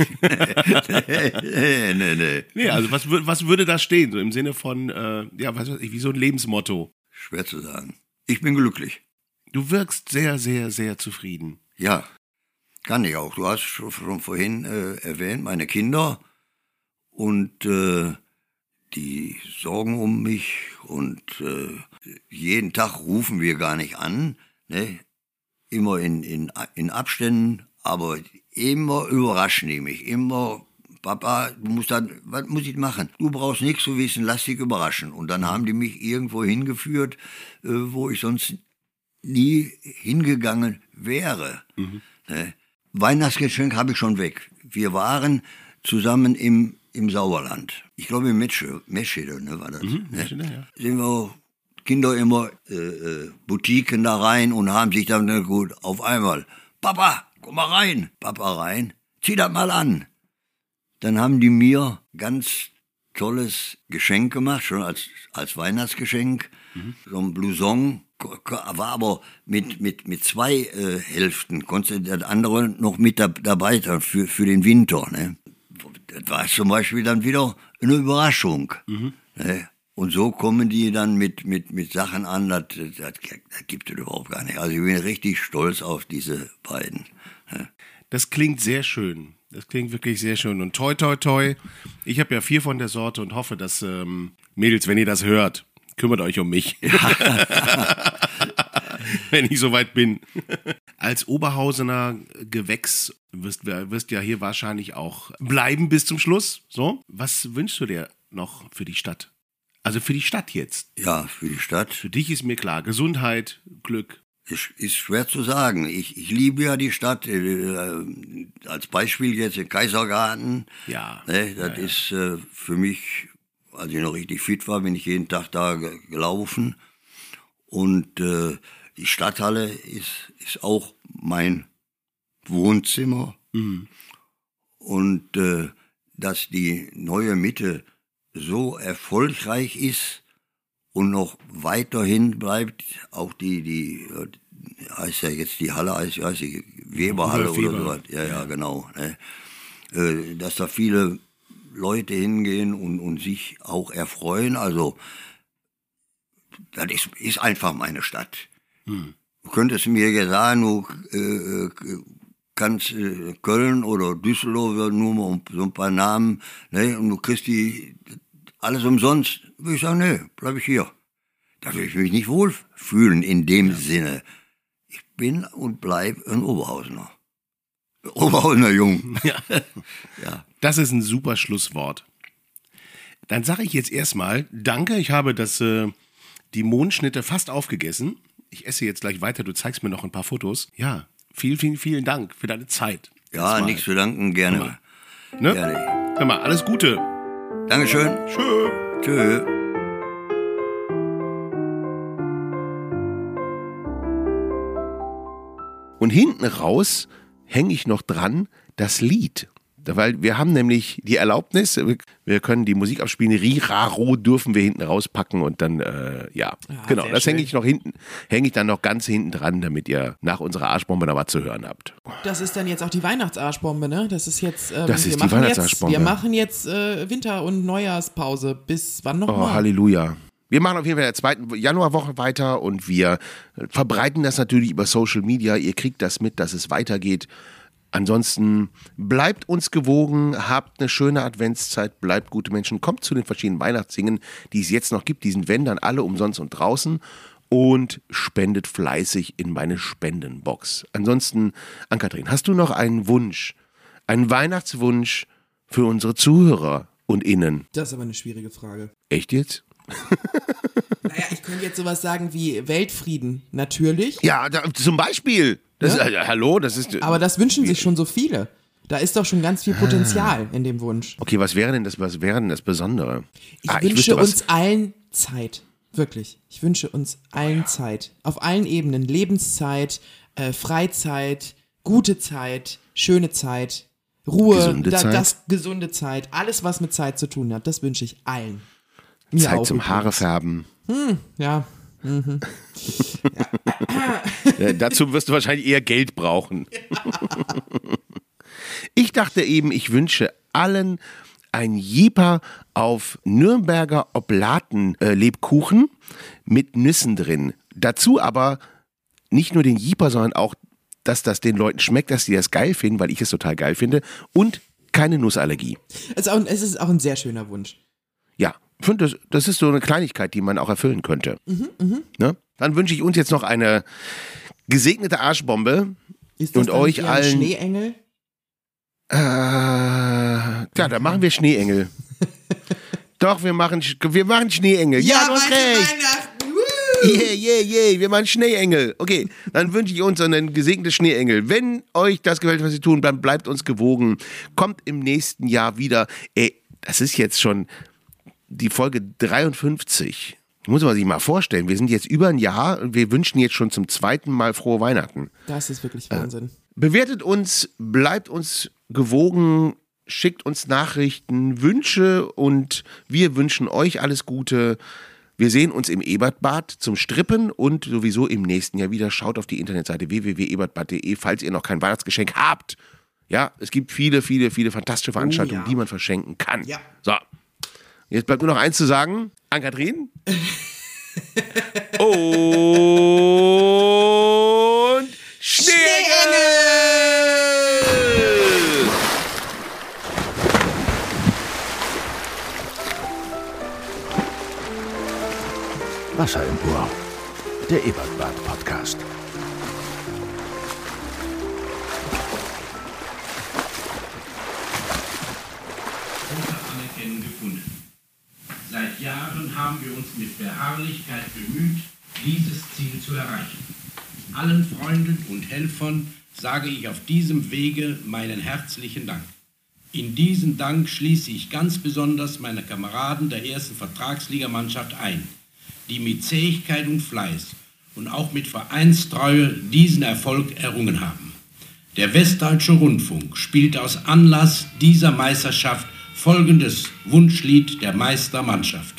nee, nee, nee. Nee, also was, was würde da stehen? So im Sinne von, äh, ja, was weiß ich, wie so ein Lebensmotto. Schwer zu sagen. Ich bin glücklich. Du wirkst sehr, sehr, sehr zufrieden. Ja, kann ich auch. Du hast schon, schon vorhin äh, erwähnt, meine Kinder. Und äh, die sorgen um mich. Und äh, jeden Tag rufen wir gar nicht an. Ne? Immer in, in, in Abständen. Aber immer überraschen die mich. Immer, Papa, du musst dann, was muss ich machen? Du brauchst nichts zu wissen, lass dich überraschen. Und dann haben die mich irgendwo hingeführt, äh, wo ich sonst nie hingegangen wäre. Mhm. Ne? Weihnachtsgeschenk habe ich schon weg. Wir waren zusammen im, im Sauerland. Ich glaube in Meschede, Meschede ne, war das. Mhm, ne? Meschede, ja. Sind wir Kinder immer äh, äh, Boutiquen da rein und haben sich dann äh, gut auf einmal, Papa, komm mal rein. Papa rein, zieh das mal an. Dann haben die mir ganz tolles Geschenk gemacht, schon als, als Weihnachtsgeschenk. Mhm. So ein Blouson. War aber mit, mit, mit zwei äh, Hälften, konnte das andere noch mit da, dabei für, für den Winter. Ne? Das war zum Beispiel dann wieder eine Überraschung. Mhm. Ne? Und so kommen die dann mit, mit, mit Sachen an, das, das, das gibt es überhaupt gar nicht. Also ich bin richtig stolz auf diese beiden. Das klingt sehr schön. Das klingt wirklich sehr schön. Und toi, toi, toi. Ich habe ja vier von der Sorte und hoffe, dass, ähm, Mädels, wenn ihr das hört, kümmert euch um mich. Ja. Wenn ich soweit bin. Als Oberhausener Gewächs wirst du ja hier wahrscheinlich auch bleiben bis zum Schluss. So, was wünschst du dir noch für die Stadt? Also für die Stadt jetzt. Ja, für die Stadt. Für dich ist mir klar, Gesundheit, Glück. Ist, ist schwer zu sagen. Ich, ich liebe ja die Stadt. Äh, als Beispiel jetzt den Kaisergarten. Ja. Ne, das ja, ja. ist äh, für mich, als ich noch richtig fit war, bin ich jeden Tag da ge- gelaufen. Und äh, die Stadthalle ist, ist auch mein Wohnzimmer. Mhm. Und äh, dass die neue Mitte so erfolgreich ist und noch weiterhin bleibt, auch die, die heißt ja jetzt die Halle, heißt, heißt die Weberhalle oder Weber. sowas. Ja, ja, genau. Ne? Äh, dass da viele Leute hingehen und, und sich auch erfreuen. Also, das ist, ist einfach meine Stadt. Hm. Du könntest mir ja sagen, du äh, kannst äh, Köln oder Düsseldorf, nur mal so ein paar Namen, ne, und du kriegst die alles umsonst. Würde ich sagen, nee, bleib ich hier. Da will ich mich nicht wohlfühlen in dem ja. Sinne. Ich bin und bleib ein Oberhausener. Oberhausener Jung. Ja. Ja. Das ist ein super Schlusswort. Dann sage ich jetzt erstmal, danke, ich habe das, äh, die Mohnschnitte fast aufgegessen. Ich esse jetzt gleich weiter, du zeigst mir noch ein paar Fotos. Ja, vielen, vielen, vielen Dank für deine Zeit. Ja, nichts zu danken, gerne. Ne? Gerne. Hör mal, alles Gute. Dankeschön. Tschö. Tschö. Und hinten raus hänge ich noch dran das Lied. Weil wir haben nämlich die Erlaubnis, wir können die Musik abspielen, Riraro dürfen wir hinten rauspacken und dann, äh, ja, ja, genau, das hänge schön. ich noch hinten, hänge ich dann noch ganz hinten dran, damit ihr nach unserer Arschbombe da was zu hören habt. Das ist dann jetzt auch die Weihnachtsarschbombe, ne? Das ist jetzt, ähm, Das ist wir die machen Weihnachtsarschbombe. Jetzt, wir machen jetzt äh, Winter- und Neujahrspause. Bis wann noch Oh, mal? Halleluja. Wir machen auf jeden Fall in der zweiten Januarwoche weiter und wir verbreiten das natürlich über Social Media. Ihr kriegt das mit, dass es weitergeht. Ansonsten bleibt uns gewogen, habt eine schöne Adventszeit, bleibt gute Menschen, kommt zu den verschiedenen Weihnachtssingen, die es jetzt noch gibt. Die sind, wenn, dann alle umsonst und draußen und spendet fleißig in meine Spendenbox. Ansonsten, Ann-Kathrin, hast du noch einen Wunsch, einen Weihnachtswunsch für unsere Zuhörer und Innen? Das ist aber eine schwierige Frage. Echt jetzt? Naja, ich könnte jetzt sowas sagen wie Weltfrieden, natürlich. Ja, da, zum Beispiel. Das Ja? ist, äh, hallo, das ist. Aber das wünschen sich schon so viele. Da ist doch schon ganz viel Potenzial in dem Wunsch. Okay, was wäre denn das, was wäre denn das Besondere? Ich Ah, wünsche wüsste, was- uns allen Zeit. Wirklich. Ich wünsche uns allen Zeit. Auf allen Ebenen. Lebenszeit, äh, Freizeit, gute Zeit, schöne Zeit, Ruhe, Gesunde da, Zeit. das gesunde Zeit. Alles, was mit Zeit zu tun hat, das wünsche ich allen. Mir Zeit auch zum übrigens. Haare färben. Ja. Äh, dazu wirst du wahrscheinlich eher Geld brauchen. Ich dachte eben, ich wünsche allen ein Jeeper auf Nürnberger Oblaten-Lebkuchen mit Nüssen drin. Dazu aber nicht nur den Jeeper, sondern auch, dass das den Leuten schmeckt, dass sie das geil finden, weil ich es total geil finde. Und keine Nussallergie. Es ist auch, es ist auch ein sehr schöner Wunsch. Ja, ich finde, das, das ist so eine Kleinigkeit, die man auch erfüllen könnte. Mhm, mh. Ne? Dann wünsche ich uns jetzt noch eine gesegnete Arschbombe. Ist das Und dann euch eher ein allen- Schneeengel? Äh, ja, dann machen wir Schneeengel. Doch, wir machen, Sch- wir machen Schneeengel. Ja, du hast recht. Weihnachten! Woo! Yeah, yeah, yeah, wir machen Schneeengel. Okay, dann wünsche ich uns einen gesegneten Schneeengel. Wenn euch das gefällt, was wir tun, dann bleibt uns gewogen. Kommt im nächsten Jahr wieder. Ey, das ist jetzt schon die Folge dreiundfünfzig. Muss man sich mal vorstellen. Wir sind jetzt über ein Jahr und wir wünschen jetzt schon zum zweiten Mal frohe Weihnachten. Das ist wirklich Wahnsinn. Bewertet uns, bleibt uns gewogen, schickt uns Nachrichten, Wünsche und wir wünschen euch alles Gute. Wir sehen uns im Ebertbad zum Strippen und sowieso im nächsten Jahr wieder. Schaut auf die Internetseite w w w punkt ebertbad punkt de, falls ihr noch kein Weihnachtsgeschenk habt. Ja, es gibt viele, viele, viele fantastische Veranstaltungen, ja. die man verschenken kann. Ja. So. Jetzt bleibt nur noch eins zu sagen. Ann-Kathrin. Und Schneeengel! Wasserempor, der Ebertbad-Podcast. Anerkennung gefunden. Seit Jahren haben wir uns mit Beharrlichkeit bemüht, dieses Ziel zu erreichen. Allen Freunden und Helfern sage ich auf diesem Wege meinen herzlichen Dank. In diesen Dank schließe ich ganz besonders meine Kameraden der ersten Vertragsligamannschaft ein, die mit Zähigkeit und Fleiß und auch mit Vereinstreue diesen Erfolg errungen haben. Der Westdeutsche Rundfunk spielt aus Anlass dieser Meisterschaft folgendes Wunschlied der Meistermannschaft.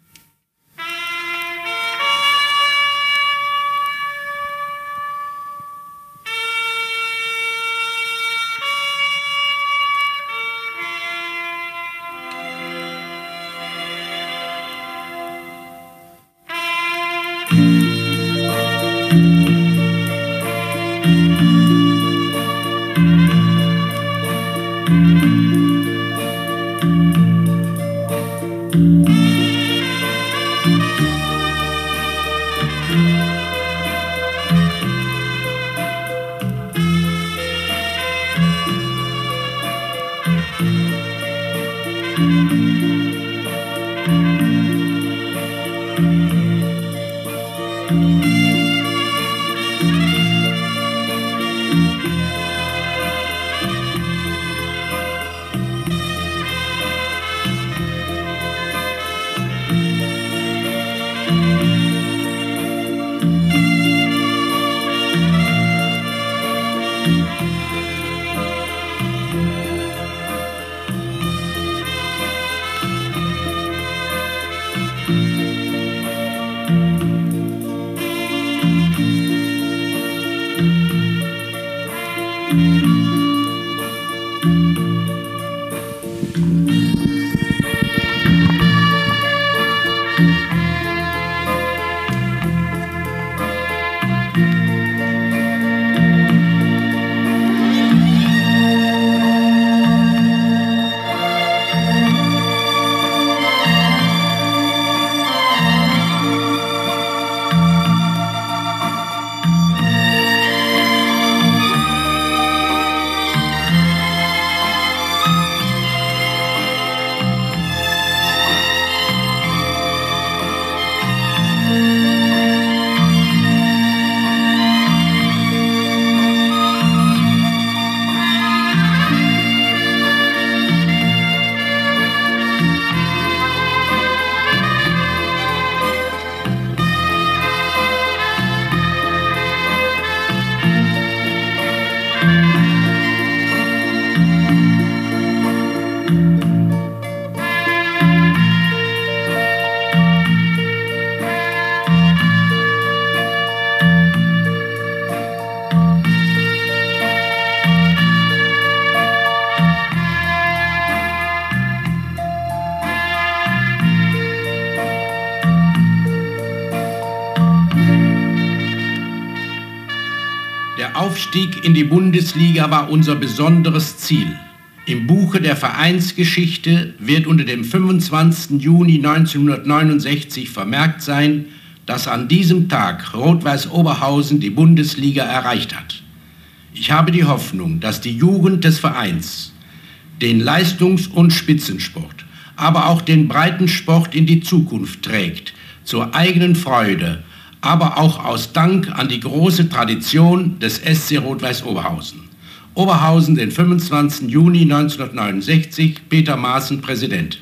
Der Aufstieg in die Bundesliga war unser besonderes Ziel. Im Buche der Vereinsgeschichte wird unter dem fünfundzwanzigsten Juni neunzehnhundertneunundsechzig vermerkt sein, dass an diesem Tag Rot-Weiß Oberhausen die Bundesliga erreicht hat. Ich habe die Hoffnung, dass die Jugend des Vereins den Leistungs- und Spitzensport, aber auch den Breitensport in die Zukunft trägt, zur eigenen Freude, aber auch aus Dank an die große Tradition des S C Rot-Weiß Oberhausen. Oberhausen, den fünfundzwanzigsten Juni neunzehnhundertneunundsechzig, Peter Maaßen, Präsident.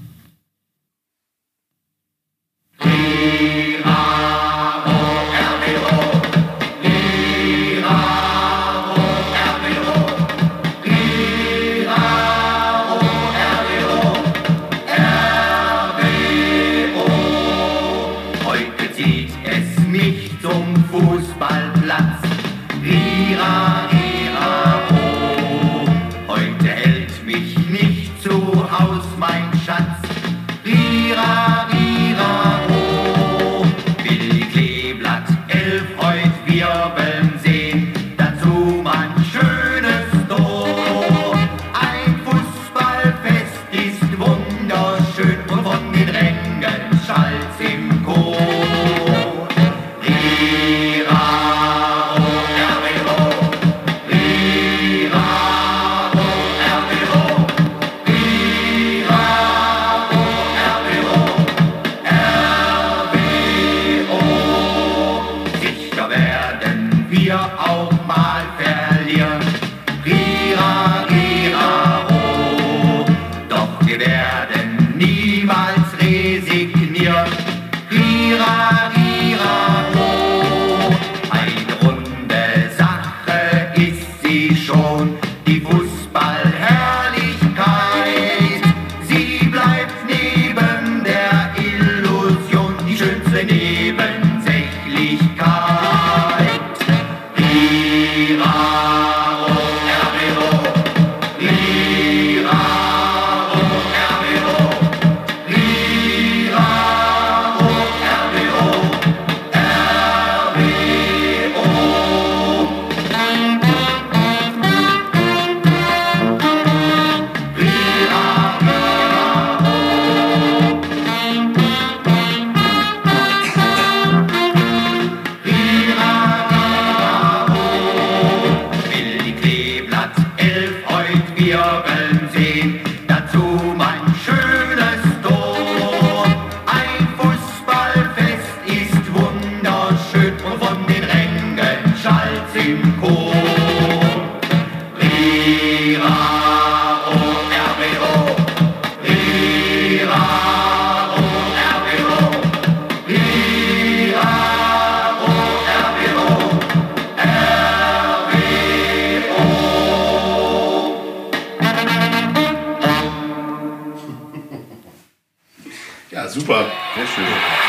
Fußballplatz. Rira, rira, oh. Heute hält mich nicht zu Haus mein Rira, Rira, oh. Willi Kleeblatt, elf, heut wirbeln sehen, dazu man schönes Do. Ein Fußballfest ist wunderschön und von den Rängen schallt's im Chor. Rira, oh, R B O, Rira, oh, R B O, Rira, oh, R B O, R B O. Sicher werden wir auch mal verlieren. Rira, Rira, oh. Doch wir werden niemals resignieren. Rira, Rira, oh. Eine runde Sache ist sie schon, die Fußballherrlichkeit. Sie bleibt neben der Illusion die schönste Nebensächlichkeit. Rira, oh, R B O, Rira, oh, R B O, Rira, oh, R B O, R B O. Rira, Willi Kleeblatt, elf, heut wirbeln sehen, dazu mein schönes Tor. Ein Fußballfest ist wunderschön und von den Rängen schallt's im Chor. Rira, oh, R B O, Rira, oh, R B O, Rira, oh, R B O, R B O. Ja, super. Sehr schön.